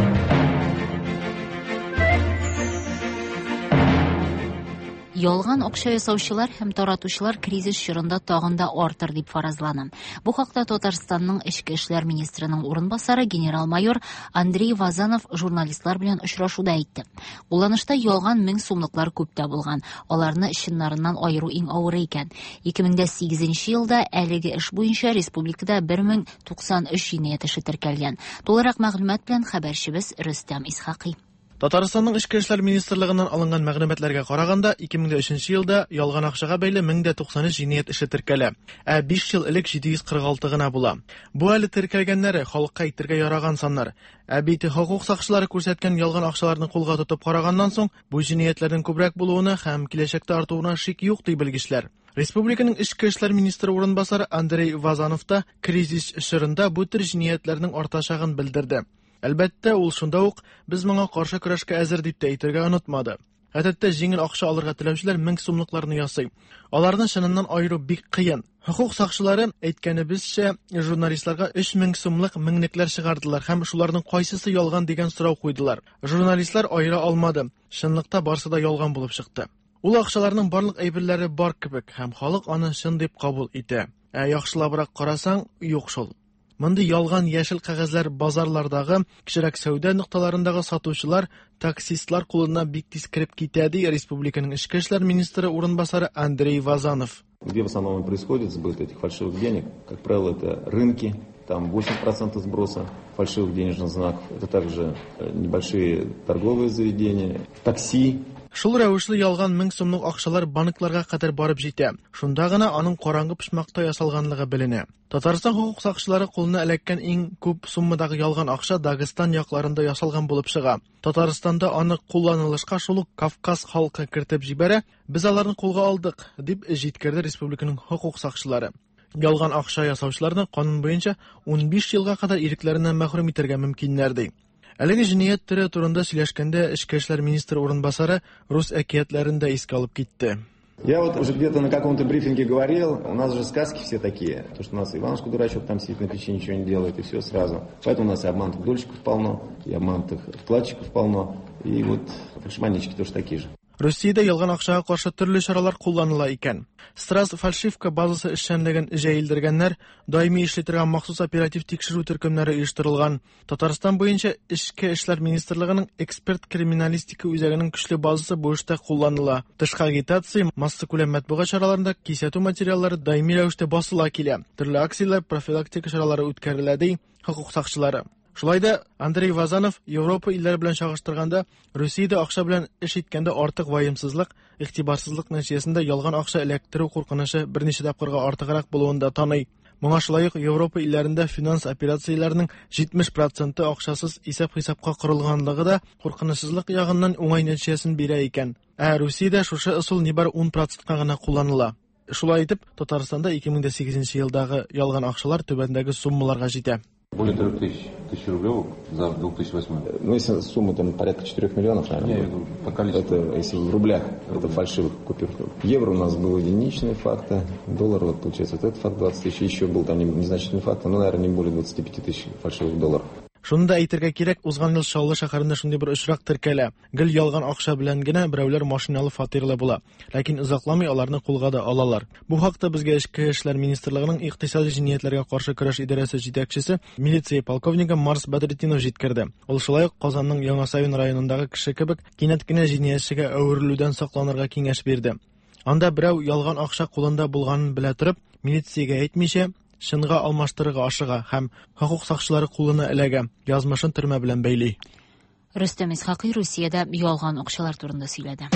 ялган акча ясаучылар һәм таратучылар кризис чорында тагын да артыр дип фаразлана. Бу хакта Татарстанның Эчке эшләр министрының урынбасары генерал-майор Андрей Вазанов журналистлар белән очрашуда әйтте. Кулланышта ялган мең сумлыклар күп табылган. Аларны чыннарыннан айыру иң авыр икән. ике мең сигезенче елда әлеге эш буенча республикада бер мең туксан өч җинаять эше теркәлгән. Тулырак мәгълүмат белән хәбәрчебез Рөстәм Исхакый. Татарстанның Эчке эшләр министрлыгыннан алынган мәгълүматларга караганда, ике мең өченче елда ялган акчага бәйле мең туксан өч җинаять эше теркәлә, ә биш ел элек җиде йөз кырык алты гына була. Бу әле теркәлгәннәре халыкка әйтергә яраган саннар. Ә бит хокук сакчылары күрсәткән ялган акчаларны кулга тотып караганнан соң, бу җинаятләрнең күбрәк булуына һәм киләчәктә артуына шик юк ди белгечләр. Республиканың Эчке эшләр министры урынбасары Андрей Вазанов та кризис чорында бу төр җинаятләрнең артачагын белдерде. Әлбәттә, ул шунда ук без моңа каршы көрәшкә әзер дип әйтергә онытмады. Гадәттә, җиңел акча алырга теләүчеләр мең сумлыкларны ясый. Аларны чыннан айыру бик кыен. Хокук сакчылары әйткәнебезчә, журналистларга өч мең сумлык меңнекләр чыгардылар һәм шуларның кайсысы ялган дигән сорау куйдылар. Журналистлар айыра алмады. Чынлыкта барысы да ялган булып чыкты. Ул акчаларның барлык әйберләре бар кебек һәм халык аны чын дип кабул итә. Ә яхшылабрак карасаң, юк шул. Монда ялган яшел кәгазьләр базарлардагы, кичерәк сәүдә нукталарындагы сатучылар, таксистлар кулына бик тиз кирип китә ди республиканың Эчке эшләр министры урынбасары Андрей Вазанов. Где в основном происходит сбыт этих фальшивых денег? Как правило, это рынки, там восемь процентов сброса фальшивых денежных знаков. Это также небольшие торговые заведения, такси. Шул рәвешле ялган мең сумлык акчалар банкларга кадәр барып җитә. Шунда гына аның караңгы пишмакта ясалганлыгы беленә. Татарстан хокук сакчылары кулына эләккән иң күп суммадагы ялган акча Дагестан якларында ясалган булып чыга. Татарстанда аны кулланылышка шул ук Кавказ халкы кертеп җибәрә. Без аларны кулга алдык, дип җиткерде республиканың хокук сакчылары. Ялган акча ясаучыларны канун буенча ун биш елга кадәр ирекләреннән мәхрүм итәргә мөмкиннәр ди. Әлеге җинаять төре турында сөйләшкәндә Эчке эшләр министры урынбасары рус әкиятләрендә искә алып китте. Я вот уже где-то на каком-то брифинге говорил, у нас же сказки все такие, то что у нас Иванушка дурачок там сидит на печи, ничего не делает, и все сразу. Поэтому у нас и обманутых дольщиков полно, и обманутых вкладчиков полно, и вот фальшивомонетчики тоже такие же. Русиядә ялган акчага каршы төрле чаралар кулланыла икән. Страс фальшивка базасы эшчәнлеген җәелдергәннәр, даими эшли торган махсус оператив тикшерү төркемнәре оештырылган. Татарстан буенча Эчке эшләр министрлыгының эксперт криминалистика үзәгенең көчле базасы бу эштә кулланыла. Тышкы агитация, масса күләм матбугат чараларында кисәтү материаллары даими рәвештә басыла килә. Төрле акциялар, профилактика чаралары үткәрелә ди хокук сакчылары. Шулай да Андрей Вазанов Европа илләре белән чагыштырганда Русиядә акча белән эш иткәндә артык ваемсызлык, игътибарсызлык нәтиҗәсендә ялган акча эләктерү куркынышы берничә тапкырга артыграк булуында таный. Моңа шулай ук Европа илләрендә финанс операцияләренең җитмеш проценты акчасыз исәп-хисапка корылганлыгы да куркынычсызлык ягыннан уңай нәтиҗәсен бирә икән. Ә Русиядә шушы ысул нибары ун процентка гына кулланыла. Шулай итеп, Татарстанда ике мең сигезенче елдагы ялган акчалар түбәндәге суммаларга җитә. Более трех тысяч, тысяч рублей за две тысячи восьмой. Ну, если сумма там порядка четырех миллионов, наверное. Я иду по количеству. Это если в рублях, это фальшивых купюр. Евро у нас был единичный факт, доллар, вот получается, вот этот факт двадцать тысяч, еще был там незначительный факт, но, наверное, не более двадцати пяти тысяч фальшивых долларов. Шунда әйтергә кирәк, узган ел Шаллы шәһәрендә шундый бер очрак теркәлә. Гел ялган акча белән генә берәүләр машиналы фатирлы була, ләкин озакламый аларны кулга да алалар. Бу хакта безгә Эчке эшләр министрлыгының икътисади җинаятләргә каршы көрәш идарәсе җитәкчесе, милиция полковнигы Марс Бадритдинов җиткерде. Ул шулай ук Казанның Яңа Савин районындагы кеше кебек кинәт кенә җинаятьчегә әверелүдән сакланырга киңәш бирде. Анда берәү ялган акча кулында булганын белә торып, милициягә әйтмичә, шынга алмаштырырга ашыга һәм хокук сакчылары кулына эләгә, язмышын төрмә белән бәйли. Рөстәм Исхакый Русиядә ялган акчалар турында сөйләде.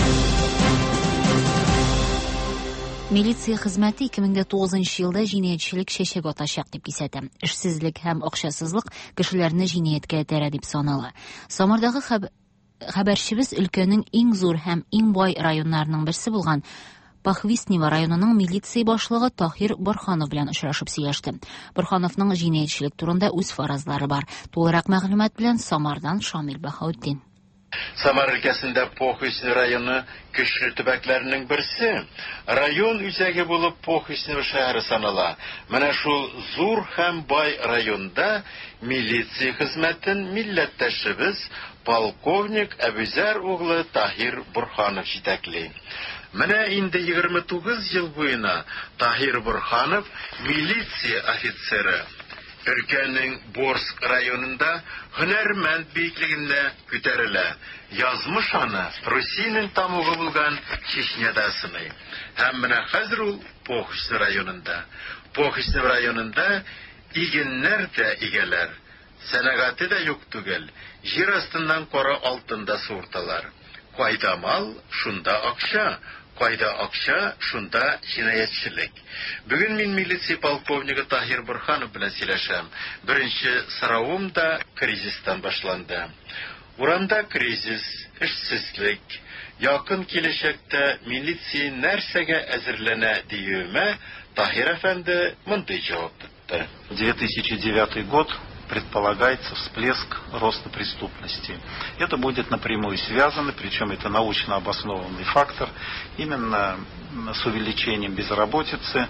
Милиция хезмәте ике мең тугызынчы елда җинаятьчелек чәчәк атачак дип кисәтә. Эшсезлек һәм акчасызлык кешеләрне җинаяткә этәрә дип санала. Самардагы хәбәрчебез өлкәнең иң зур һәм иң бай районнарының берсе булган Пахвистнево районының милиция башлыгы Тахир Борханов белән очрашып сөйләште. Борхановның җинаятьчелек турында үз фаразлары бар. Тулырак мәгълүмат белән Самардан Шамил Баһаутдин. Самар өлкәсендә Похисне районы көчле төбәкләренең берсе. Район үзәге булып Похисне шәһәре санала. Менә шул зур һәм бай районда милиция хезмәтен милләттәшебез полковник Әбүзәр углы Таһир Бурханов җитәкли. Менә инде егерме тугыз ел буена Таһир Бурханов милиция офицеры. Өлкәнең Борск районында һөнәрмәнд биеклегендә күтәрелә. Язмыш аны Русиянең тамугы булган Чечняда сыный. Һәм менә хәзер ул Похисны районында. Похисны районында игеннәр дә игәләр. Сәнәгате дә юк түгел. Җир астыннан кара алтында суырталар. Кайда мал, шунда акча. Кайда акча, шунда җинаятьчелек. Бүген мин милиция полковнигы Таһир Бурханов белән сөйләшәм. Беренче соравым да кризистан башланды. Урамда кризис, эшсезлек, якын киләчәктә милиция нәрсәгә әзерләнә диюемә Таһир әфәнде мондый җавап бирде. две тысячи девятый год предполагается всплеск роста преступности. Это будет напрямую связано, причем это научно обоснованный фактор, именно с увеличением безработицы,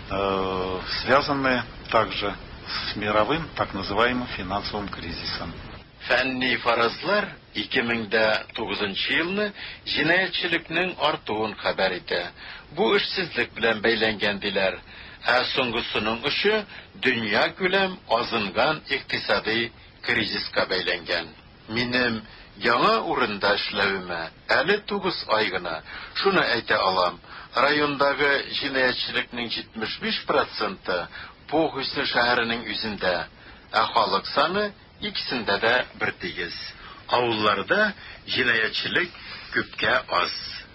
э, связанные также с мировым, так называемым финансовым кризисом. Фәнни фаразлар ике мең тугызынчы елны җинаятьчелекнең артуын хәбәр итә. Бу эшсезлек белән бәйләнгән диләр. Ә соңгысының эше дөнья күләм азынган икътисади кризиска бәйләнгән. Минем яңа урында эшләвемә әле тугыз ай гына. Шуны әйтә алам. Райондагы җинаятьчелекнең җитмеш биш проценты Похисны шәһәренең үзендә, ә халык саны икесендә дә бер тигез. Авылларда җинаятьчелек күпкә аз.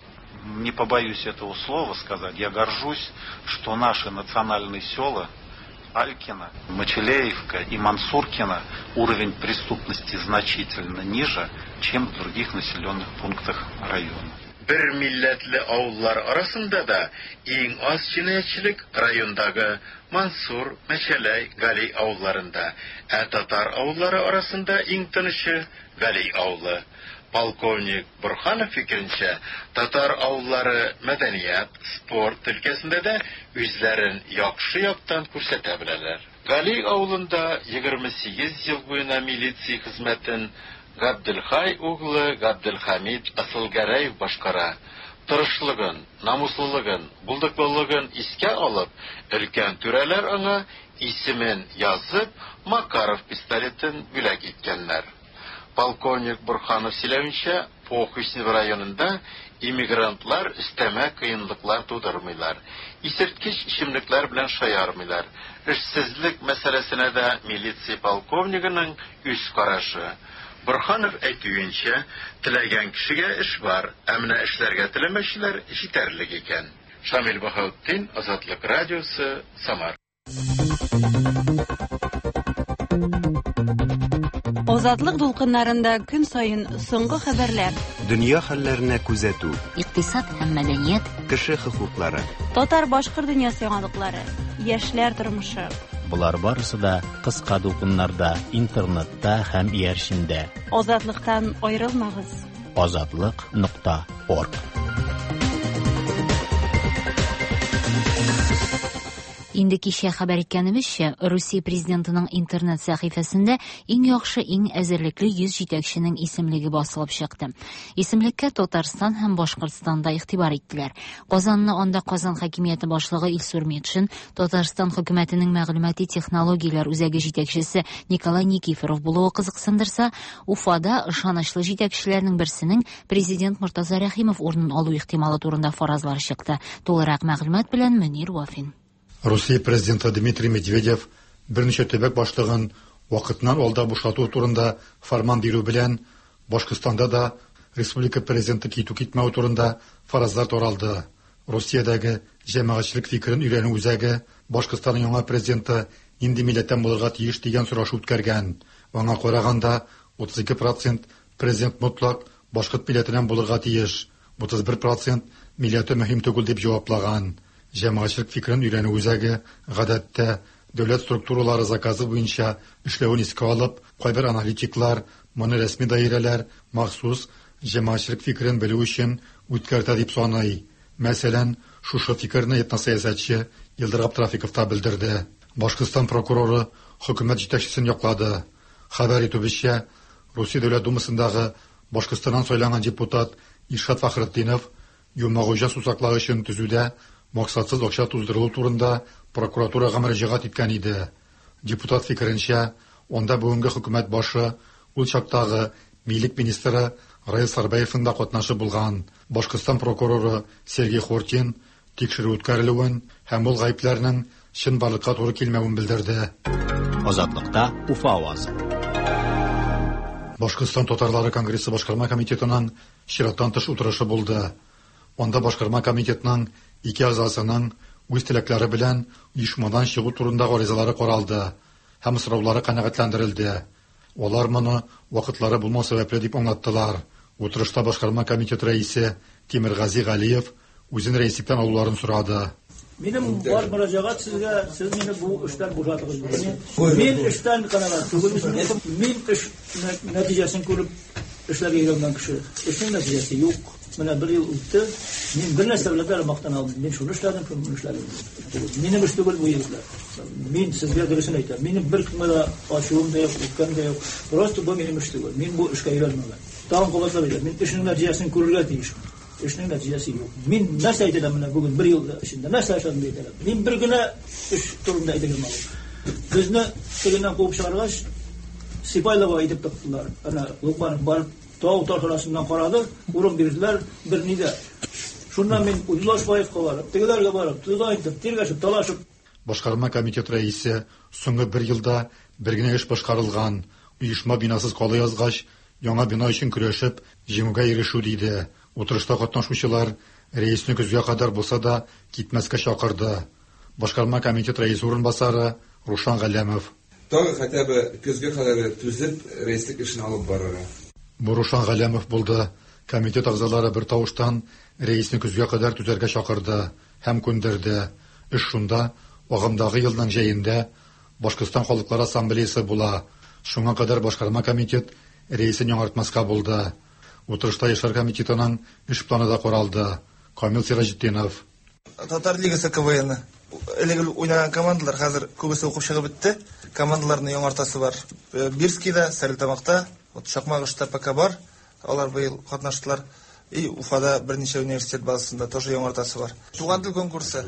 Не побоюсь этого слова сказать, я горжусь, что наши национальные села Алькино, Мочелеевка и Мансуркино уровень преступности значительно ниже, чем в других населенных пунктах района. Бер милләтле авыллар арасында да иң аз җинаятьчелек райондагы Мансур, Мәчәләй, Гали авылларында, ә татар авыллары арасында иң тынышы Гали авылы. Полковник Бурханов фикеренчә, татар авыллары мәдәният, спорт өлкәсендә дә үзләрен яхшы яктан күрсәтә беләләр. Гали авылында егерме сигез ел буена милиция хезмәтен Габделхай углы Габделхамид Асылгәрәев башкара. Тырышлыгын, намуслылыгын, булдыклылыгын искә алып, өлкән түрәләр аңа исемен язып, Макаров пистолетын бүләк иткәннәр. Полковник Бурханов сөйләвенчә, Похисны районында иммигрантлар өстәмә кыенлыклар тудырмыйлар. Исерткеч ичемлекләр белән шаярмыйлар. Эшсезлек мәсьәләсенә дә милиция полковнигының үз карашы. Бурханов әйтүенчә, теләгән кешегә эш бар, ә менә эшләргә теләмәүчеләр җитәрлек икән. Шамил Баһаутдин, Азатлык радиосы, Самар. Азатлык дулкыннарында көн сайын соңгы хәбәрләр. Дөнья хәлләренә күзәтү. Икътисад һәм мәдәният. Кеше хокуклары. Татар-башкорт дөньясы яңалыклары. Яшьләр тормышы. Булар барысы да кыска дулкыннарда, интернетта һәм иярчендә. Азатлыктан аерылмагыз. азатлык нокта орг. Инде кичә хәбәр иткәнебезчә, Русия президентының интернет сәхифәсендә иң яхшы, иң әзерлекле йөз җитәкченең исемлеге басылып чыкты. Исемлеккә Татарстан һәм Башкортстанда игътибар иттеләр. Казанны анда Казан хакимияте башлыгы Илсур Метшин, Татарстан хөкүмәтенең мәгълүмати технологияләр үзәге җитәкчесе Николай Никифоров булуы кызыксындырса, Уфада ышанычлы җитәкчеләрнең берсенең президент Муртаза Рәхимов урынын алу ихтималы турында фаразлар чыкты. Тулырак мәгълүмат белән Мөнир Вафин. Русия президенты Дмитрий Медведев берничә төбәк башлыгын вакытнан алда бушату турында фарман бирү белән Башкортстанда да республика президенты китү китмәү турында фаразлар таралды. Русиядәге җәмәгатьчелек фикерен өйрәнү үзәге Башкортстанның яңа президенты нинди милләттән булырга тиеш дигән сорашу үткәргән. Аңа караганда утыз ике процент президент мотлак башкорт милләтеннән булырга тиеш, утыз бер процент милләте мөһим түгел дип җаваплаган. Җәмәгатьчелек фикерен өйрәнү үзәге гадәттә дәүләт структуралары заказы буенча эшләвен искә алып, кайбер аналитиклар моны рәсми даирәләр махсус җәмәгатьчелек фикерен белү өчен үткәртә дип саный. Мәсәлән, шушы фикерне этносәясәтче Елдыр Габдрафиков та белдерде. Башкортстан прокуроры хөкүмәт җитәкчесен яклады. Хәбәр итүебезчә, Русия Дәүләт Думасындагы Башкортстаннан сайланган депутат Ишат Фахретдинов Юмагуҗа сусаклары өчен төзүдә максатсыз акча туздырылу турында прокуратурага мөрәҗәгать иткән иде. Депутат фикеренчә, онда бүгенге хөкүмәт башы ул чактагы милек министры Раил Сарбаевның да катнашы булган. Башкортстан прокуроры Сергей Хортин тикшерү үткәрелүен һәм ул гаепләрнең чын барлыкка туры килмәвен белдерде. Азатлыкта Уфа авазы. Башкортстан татарлары конгрессы башкарма комитетының чираттан тыш утырышы булды. Онда башкарма комитетның ике әгъзасының үз теләкләре белән оешмадан чыгу турындагы аризалары каралды һәм сораулары канәгатьләндерелде. Алар моны вакытлары булмау сәбәпле дип аңлаттылар. Утырышта башкарма комитет рәисе Тимиргази Галиев үзен рәислектән алуларын сорады. Минем бар мөрәҗәгать сезгә, сез мине бу эштән бушатыгыз. Мин эштән канәгать түгел, мин эш нәтиҗәсен күреп эшләргә йөргән кеше. Эшнең нәтиҗәсе юк. Менә бер ел үтте, мин бер нәрсә белән мактан алдым. Мин шуны эшләдем, шуны эшләдем. Минем эш түгел бу еллар. Мин сезгә дөресен әйтәм. Минем бер кемгә ачуым да юк, үткән дә юк. Просто бу минем эш түгел. Мин бу эшкә йөрмәгән. Тагын кабатлап әйтәм. Мин эшнең нәтиҗәсен күрергә тиеш. Эшнең нәтиҗәсе юк. Мин нәрсә әйтәм менә бүген бер ел эчендә нәрсә эшләдем дип әйтәм. Мин бер генә эш турында әйтәм. Безне тегеннән куып чыгаргач, Сипайлова әйтеп тоттылар. Ана Лукман бар тау тарханасыннан карады, урын бирделәр, бер нидә. Шуннан мин Уйлашбаевка барып, тегеләргә барып, туда әйтеп, тиргәшеп, талашып. Башкарма комитет рәисе соңгы бер елда бер генә эш башкарылган, оешма бинасыз кала язгач, яңа бина өчен көрәшеп, җиңүгә ирешү диде. Утырышта катнашучылар рәисне көзгә кадәр булса да китмәскә чакырды. Башкарма комитет рәисе урынбасары Рушан Галямов. Тагы хотя бы көзгә кадәр түзеп рәислек эшен алып барырга. Рушан Галямов булды. Комитет агзалары бер тавыштан рәисне көзгә кадәр түзәргә чакырды һәм күндерде. Эш шунда агымдагы елның җәендә Башкортстан халыклар ассамблеясы була. Шуңа кадәр башкарма комитет рәисен яңартмаска булды. Утырышта Яшьләр комитетының эш планы да каралды. Камил Сираҗетдинов. Татар лигасы КВН. Элегә уйнаган командалар хәзер күбесе укып чыгып бетте. Командаларның яңартасы бар. Бирскида, Сәлтамакта, Чакмагышта пока бар. Алар быел катнаштылар. И Уфада берничә университет базасында тоже яңартасы бар. Туган тел конкурсы.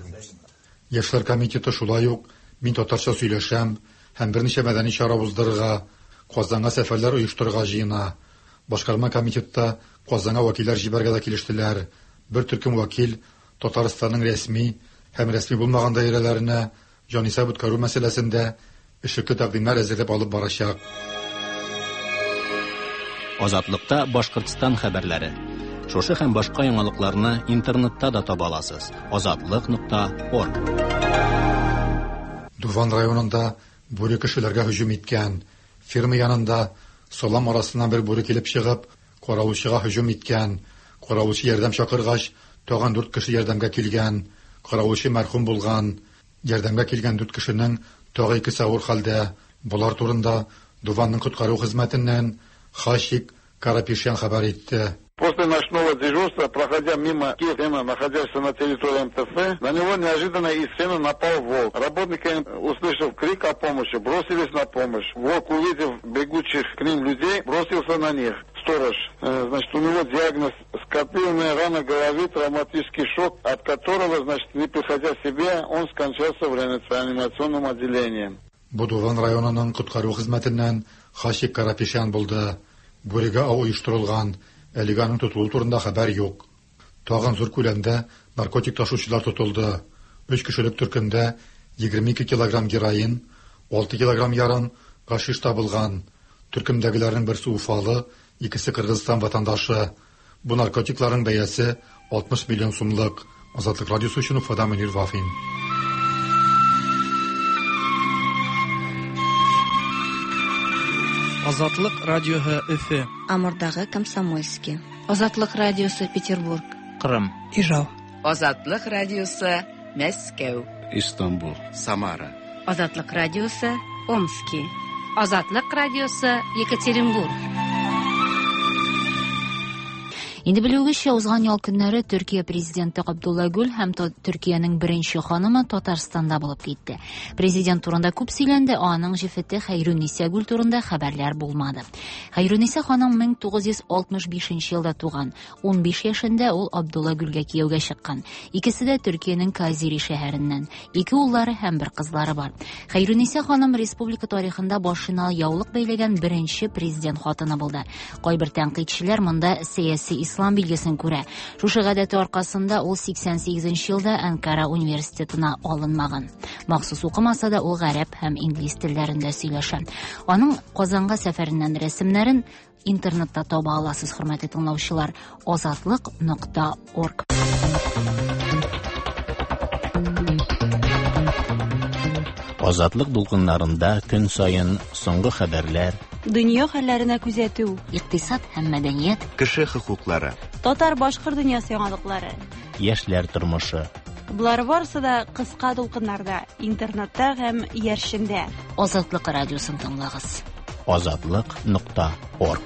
Яшьләр комитеты шулай ук мин татарча сөйләшәм һәм берничә мәдәни чара уздырырга, Казанга сәфәрләр оештырырга җыена. Башкарма комитетта Казанга вәкилләр җибәргә дә килештеләр. Бер төркем вәкил Татарстанның рәсми һәм рәсми булмаган даирәләренә җанисәп үткәрү мәсьәләсендә эшлекле тәкъдимнәр әзерләп алып барачак. Азатлыкта Башкортстан хәбәрләре. Шушы һәм башка яңалыкларны интернетта да таба аласыз. азатлык нокта орг. Дуван районында бүре кешеләргә һөҗүм иткән. Фирма янында салам арасыннан бер бүре килеп чыгып, каравылчыга һөҗүм иткән. Каравылчы ярдәм чакыргач, тагын дүрт кеше ярдәмгә килгән. Каравылчы мәрхүм булган. Ярдәмгә килгән дүрт кешенең тагы икесе авыр хәлдә. Булар турында Дуванның коткару хезмәтеннән Хашик Карапишян хәбәр итте. После ночного дежурства, проходя мимо сцены, находящейся на территории МТФ, на него неожиданно из сцены напал волк. Работники, услышав крик о помощи, бросились на помощь. Волк, увидев бегущих к ним людей, бросился на них. Сторож, э, значит, у него диагноз скопированная рана головы, травматический шок, от которого, значит, не приходя в себя, он скончался в реанимационном отделении. Будуван районының коткару хезмәтеннән Хашик Карапишян булды. Бүрегә ау оештырылган. Әлиганың тотылу турында хәбәр юк. Тагын зур күләмдә наркотик ташучылар тотылды. Өч кешелек төркемдә егерме ике килограмм героин, алты килограмм ярым гашиш табылган. Төркемдәгеләрнең берсе Уфалы, икесе Кыргызстан ватандашы. Бу наркотикларның бәясе алтмыш миллион сумлык. Азатлык радиосы өчен Уфада Мөнир Вафин. Азатлык радиоһы Өфе. Амурдагы Комсомольский. Азатлык радиосы Петербург. Кырым. Ижау. Азатлык радиосы Мәскәү. Истанбул. Самара. Азатлык радиосы Омский. Азатлык радиосы Екатеринбург. Инде белүгезчә, узган ял көннәре Төркия президенты Габдулла Гүл һәм Төркиянең беренче ханымы Татарстанда булып китте. Президент турында күп сөйләнде, аның җифете Хәйруниса Гүл турында хәбәрләр булмады. Хәйруниса ханым мең тугыз йөз алтмыш бишенче елда туган. ун биш яшендә ул Абдулла Гүлгә кияүгә чыккан. Икесе дә Төркиянең Казири шәһәреннән. Ике уллары һәм бер кызлары бар. Хәйруниса ханым республика тарихында башына яулык бәйләгән беренче президент хатыны булды. Кайбер тәнкыйтьчеләр монда сәяси ислам билгесен күрә. Шушы гадәте аркасында ул сиксән сигезенче елда Анкара университетына алынмаган. Махсус укымаса да ул гарәп һәм инглиз телләрендә сөйләшә. Аның Казанга сәфәреннән рәсемнәрен интернетта таба аласыз, хөрмәтле тыңлаучылар. азатлык нокта орг. Азатлык дулкыннарында көн сайын соңгы хәбәрләр, дөнья хәлләренә күзәтү, икътисад һәм мәдәният, кеше хокуклары, татар-башкорт дөньясы яңалыклары, яшьләр тормышы. Булар барысы да кыска дулкыннарда, интернетта һәм яршендә. Азатлык радиосын тыңлагыз. азатлык нокта орг.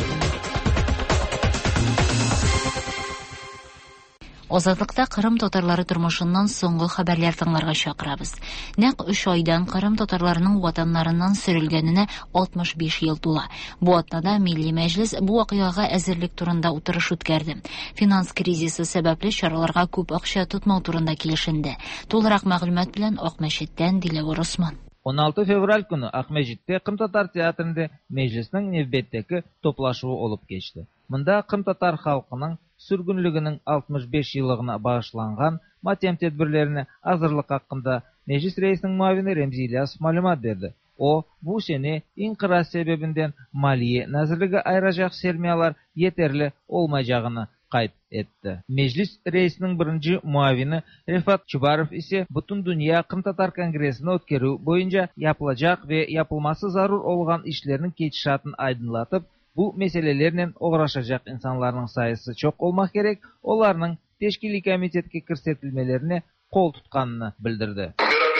Азатлыкта Кырым татарлары тормышыннан соңгы хәбәрләр тыңларга чакырабыз. Нәкъ өч айдан Кырым татарларының ватаннарыннан сөрелгәненә алтмыш биш ел тула. Бу атнада Милли Мәҗлес бу вакыйгага әзерлек турында утырыш үткәрде. Финанс кризисы сәбәпле чараларга күп акча тотмау турында килешенде. Тулырак мәгълүмат белән Акмәчеттән Диләвер Усман. он алты февраль көне Акмәҗиттә Кырым татар театрында Мәҗлеснең нәүбәттәге топлашуы алып кечте. Монда Кырым татар халкының сүргүнлегенең алтмыш биш еллыгына багышланган матем тәдбирләренә азырлык хакында Мәҗлес рәисенең муавины Рәмзи Ильясов мәгълүмат берде. О, бу сene инкыйраз сәбәбеннән Малия нәзерлеге айрачак сермиялар етерле олмаҗагыны кайт etdi. Мәҗлес рәисенең беренче муавины Рифат Чубаров исә бөтен дөнья Кырым татар конгрессен үткәрү буенча япылачак ва япылмасы зарур олган эшләрнең кечишатын айдынлатып, bu мәсьәләләрнең ограшачак инсанларның sayısı çok olmak gerek, onlarның teşkili komitetке күрсәтелмәләренә кол тотканны белдерде.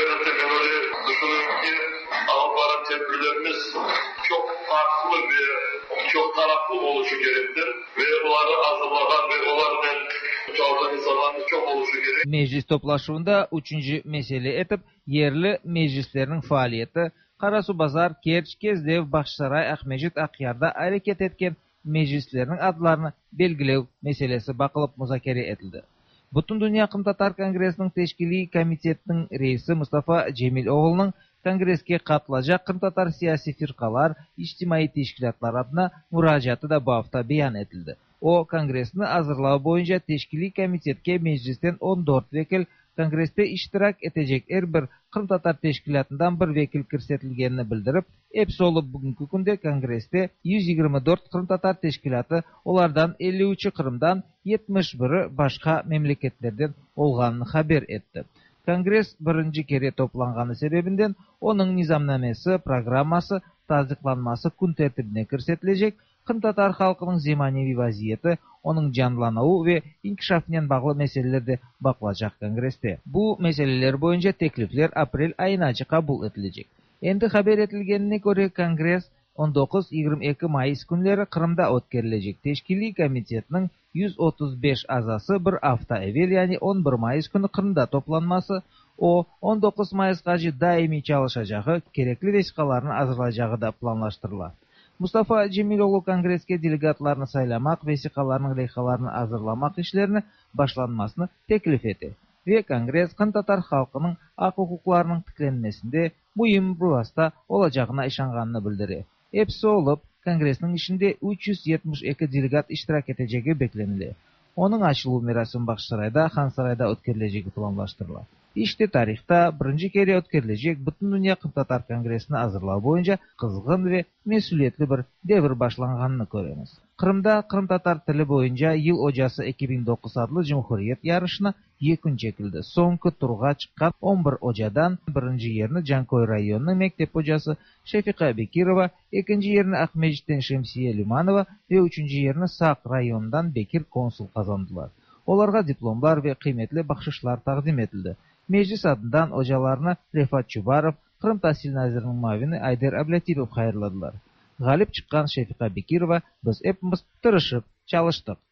Çok farklı ve çok taraflı oluşu gerektir ve onları hazırlayan ve onların çalışan insanların çok oluşu gerek. Meclis toplaşuunda üçüncü mesele etip yerli meclislerin faaliyeti Karasu Bazar, Kerç, Kezdev, Bakşsaray, Akmejit, Akyar'da hareket etken meclislerin adlarını belgilev meselesi bakılıp muzakere edildi. Bütün Dünya Kırım Tatar Kongresi'nin Teşkili Komitetinin reisi Mustafa Cemil Oğul'un Kongreske katılacak Kırım Tatar siyasi firkalar, içtimai teşkilatlar adına müracaatı da bu hafta beyan edildi. O, kongresini hazırlağı boyunca Teşkili Komitetke meclisten on dört vekil, kongreste iştirak edecek her bir Kırım Tatar teşkilatından bir vekil kirsetilgenini bildirip, hepsi olup bugünkü günde kongreste yüz yigirme dört Kırım Tatar teşkilatı, onlardan elli üçü Kırım'dan, yetmiş biri başka memleketlerden olganını haber etti. Kongres birinci kere toplanğanı sebebinden onun nizamnamesi, programması, tazdiqlanması kun tertibine kirsetilecek, Kırım Tatar halkının zemanevi vaziyeti, onun canlanığı ve inkişafından bağlı meselelerde bakılacak kongreste. Bu meseleler boyunca teklifler April ayınaca kabul edilecek. Endi haber etilgenine göre kongres on dokuz yigirme iki Mayıs günleri Kırım'da ötkerilecek. Teşkili komitetinin yüz otuz beş azası bir hafta evvel yani on bir Mayıs günü Kırım'da toplanması, o on dokuz Mayıs'gacı daimi çalışacağı, gerekli vesikalarını hazırlayacağı da planlaştırılar. Mustafa Cemiloğlu kongreske delegatlarını saylamak, vesikalarının leyhalarını hazırlamak işlerini başlanmasını teklif etti. Ve kongres Kırım Tatar halkının hak hukuklarının tiklenmesinde mühim ruvasta olacağına işanğanını bildirir. Hepsi olup, kongresinin içinde üç yüz yetmiş iki delegat iştirak edeceği beklenili. Onun açılу merasim Bakşsarayda, Xansarayda ötkerilecek planlaştırılar. İşte tarihte birinci kere ötkerilecek bütün Dünya Kırım Tatar Kongresi'ni hazırlağı boyunca kızgın ve mesuliyetli bir devir başlanğanını görüyoruz. Kırım'da Kırım Tatar tili boyunca Yıl Ocası iki bin dokuz adlı Cumhuriyet yarışına yekun çekildi. Soňky turga çıkan on bir ocadan birinci yerini Jankoy rayonunun mektep hocası Şefika Bekirova, ikinci yerini Akmejit'ten Şemsiye Limanova ve üçüncü yerini Sak rayonundan Bekir konsul kazandılar. Olarga diplomlar ve kıymetli bakşışlar takdim edildi. Meclis adından hocalarına Refat Çubarov, Kırım Tahsil Nazirinin muavini Ayder Ablatirov hayırladılar. Galip çıkan Şefika Bekirova, biz hepimiz tırışıp çalıştık.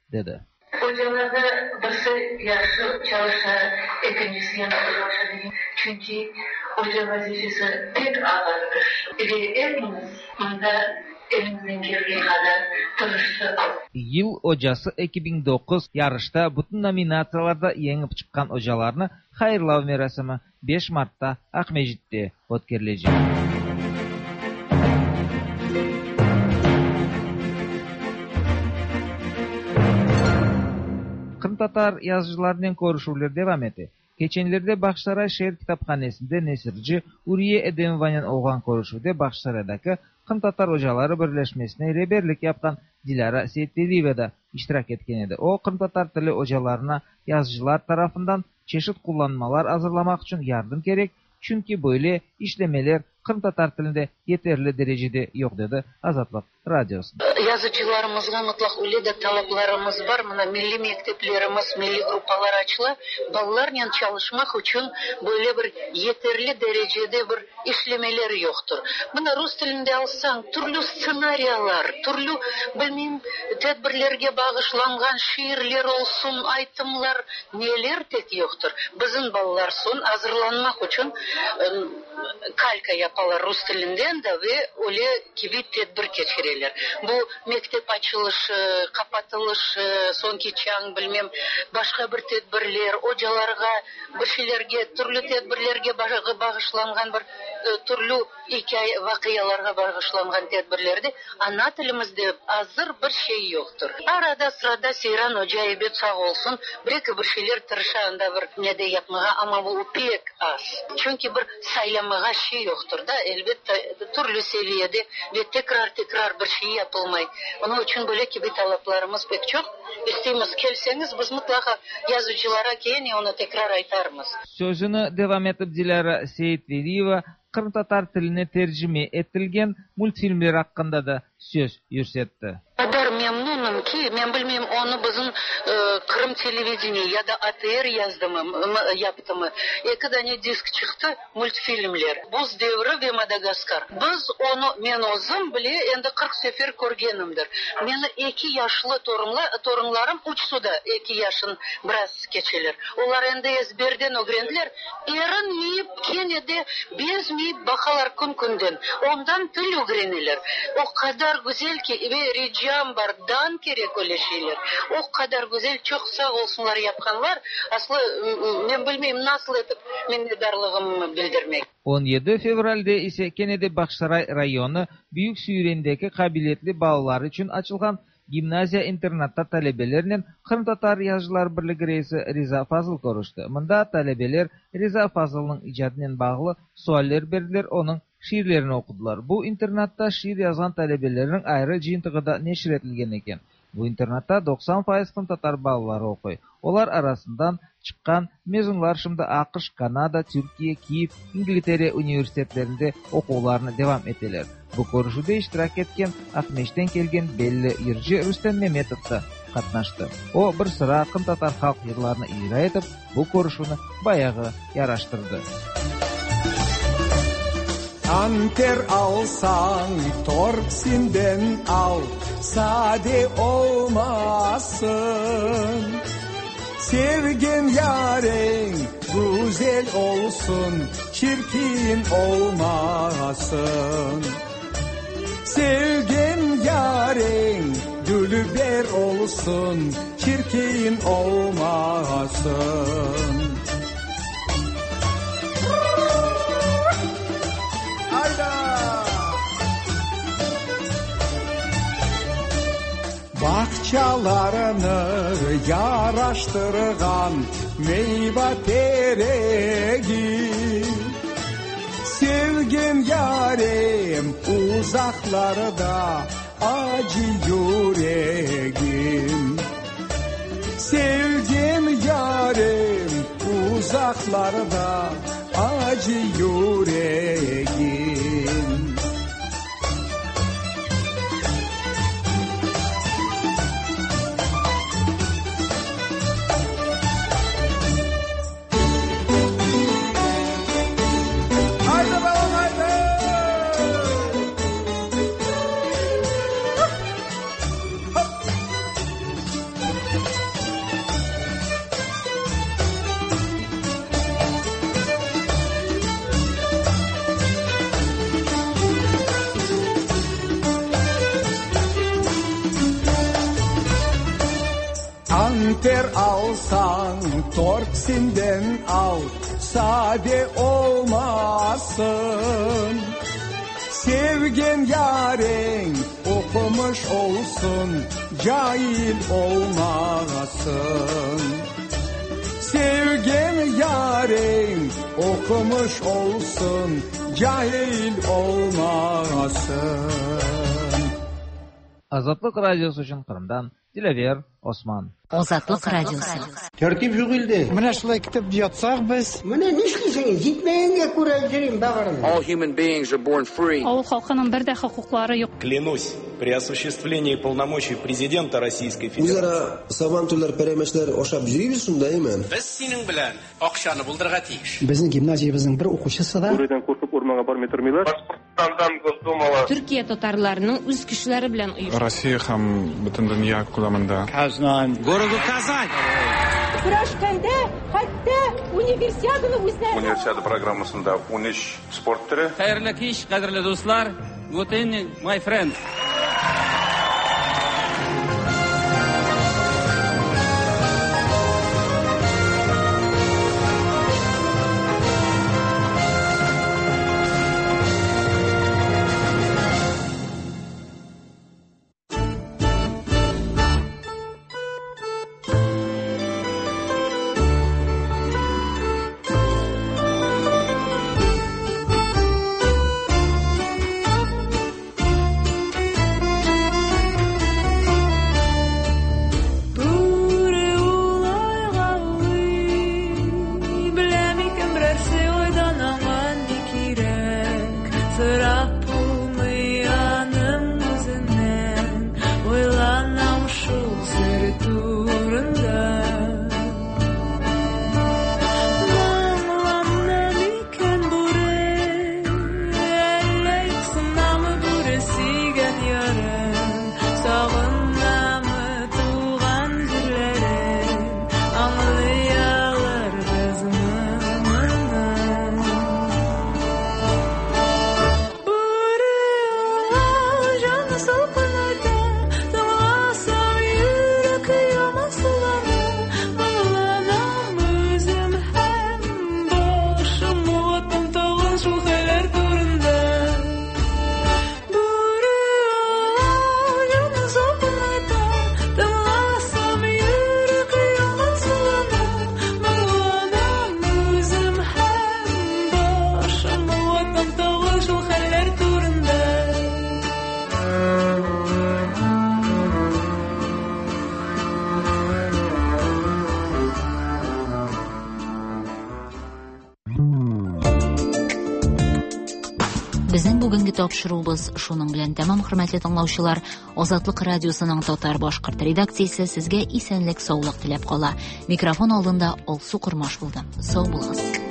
dedi. Hocalarda birisi yaxshi çalışsa, ikincisi yana başladı. Çünkü hoca vazifesi pek ağır iş. Ve hepimiz bunda elimizden geldiği kadar tırıştık. Yıl hocası iki bin dokuz yarışta bütün nominatsiyalarda yengip çıkan hocalarını hayırlav merasimi besh martda Akmejit'te o'tkazilacak. Kırım Tatar yazıcılarının görüşmeleri devam etti. Geçenlerde Baksaray Şehir Kitapxanesinde nesirci Uriye Edemovan'ın olğan görüşmede Baksaray'daki Kırım Tatar hocaları birleşmesine rehberlik yapkan Dilara Seyitlieva da iştirak etken edi. O Kırım Tatar tili hocalarına yazıcılar tarafından çeşit kullanmalar hazırlamak için yardım gerek. Çünkü böyle işlemeler Kırım Tatar tilinde yeterli derecede yok dedi Azatlık Radyosu. Yazıcılarımızga mutlak öyle de talaplarımız var. Mına milli mekteplerimiz, milli gruppalar açılı. Ballarla çalışmak için böyle bir yeterli derecede bir işlemeler yoktur. Buna Rus tilinde alsan türlü senaryalar, türlü bilmem tedbirlerge bağışlangan şiirler olsun, aytımlar, neler tek yoktur. Bizim ballar son hazırlanmak için kalka yaparlar Rus tilinden de ve öyle gibi tedbir geçirirler. Bu mektep açılışı, kapatılışı, sonki çağın bilmem başka bir tedbirler, hocalarga bir şeylerge, türlü tedbirlerge bağışlangan bir türlü hikaye vakıyalarga bağışlangan tedbirlerde ana tilimizde hazır bir şey yoktur. Arada sırada Seyran Hoca ebet sağ olsun bir bir şeyler tırışağında bir ne de yapmağa ama bu pek az. Çünkü bir saylamağa şey yoktur da elbette türlü seviyede ve tekrar tekrar bir şey yapılmay. Onun için böyle gibi talaplarımız pek çok. İsteyimiz kelseniz biz mutlaka yazıcılara keyin onu tekrar aytarmız. Sözünü devam etip Dilara Seyitlieva Kırım Tatar tiline tercüme etilgen multfilmler hakkında da söz yürsetti. Kadar memnunum ki, ben bilmem onu bizim e, Kırım televizyonu ya da A T R yazdı mı, yaptı mı. İki tane disk çıktı, multfilmler. Buz Devri ve Madagaskar. Biz onu, ben özüm bile endi kırk sefer görgenimdir. Meni iki yaşlı torunla, torunlarım uçsuda, iki yaşın biraz geçilir. Onlar endi ezberden öğrendiler. Erinmeyip, kenede bezmeyip bakalar kun kunden. Ondan tül öğrenirler. O kadar güzel ki ve ricam var, dan gerek öyle şeyler. O kadar güzel, çok sağ olsunlar yapkanlar. Aslı ben bilmeyeyim nasıl edip minnettarlığımı bildirmek. on yedi fevralda ise Kennedy Baksaray rayonu Büyük Sürendeki kabiliyetli bağlar için açılgan gimnaziya internatda talebelerinin Kırım Tatar Yazıcılar Birligi reisi Riza Fazıl görüştü. Mında talebeler Riza Fazıl'ın icadından bağlı sualler berdiler, onun şiirlerini okudular. Bu internatda şiir yazan talebelerin ayrı jintığıda neşir etilgen eken. Bu internatda doksan faiz Kırım Tatar balaları okuy. Olar arasından çıkan mezunlar şimdi AQSh, Kanada, Türkiye, Kiev, İngiltere üniversitelerinde okularını devam ettiler. Bu görüşüde iştirak etken Akmejit'ten kelgen belli yırcı Rüstem Mehmetov da katnaştı. O bir sıra Kırım Tatar halk yıllarını icra etip bu görüşünü bayağı yaraştırdı. Anter alsan Torksinden al, sade olmasın. Sevgen yaren güzel olsun, çirkin olmasın. Sevgen yaren dülüber olsun, çirkin olmasın. Bahçalarını yaraştırgan meyve tereği, sevgin yarim uzaklarda acı yüreğim. Sevgin yarim uzaklarda acı yüreğim. Panter alsan Torksinden al, sade olmasın. Sevgen yaren okumuş olsun, cahil olmasın. Sevgen yaren okumuş olsun, cahil olmasın. Azatlık Radyosu için Kırım'dan Dilever Osman. Ozatlık Radyosu. Tertip jugildi. Mına şulay kitap jatsak biz. Mına nişlisiniz? Gitmeyenge kuraycırım dağırım. All human beings are born free. Авыл халкының бер дә хокуклары юк. Клянусь, при осуществлении полномочий президента Российской Федерации. Үзара сабантурлар пәрәмәчләр ашап йөрибез шундаймы? Без синең белән акчаны булдырга тиеш. Безнең гимназиябезнең бер укучысы да. Бурыдан куркып урманга бармый тормыйлар. Төркия татарларының үз кешеләре белән оештырылган. Россия һәм бөтен дөнья күләмендә. Казан, городу Казань. Көрәшкәндә хәтта универсиаданы үзләре. Универсиада программасында он өч спорт төре. Хәерле кич, кадерле дуслар. Good evening, my friend. Безнең бүгенге тапшыруыбыз шуның белән тәмам, хөрмәтле тыңлаучылар. Азатлык радиосының татар-башкорт редакциясе сезгә исәнлек, саулык теләп кала. Микрофон алдында Алсу Курмаш булды. Сау булыгыз.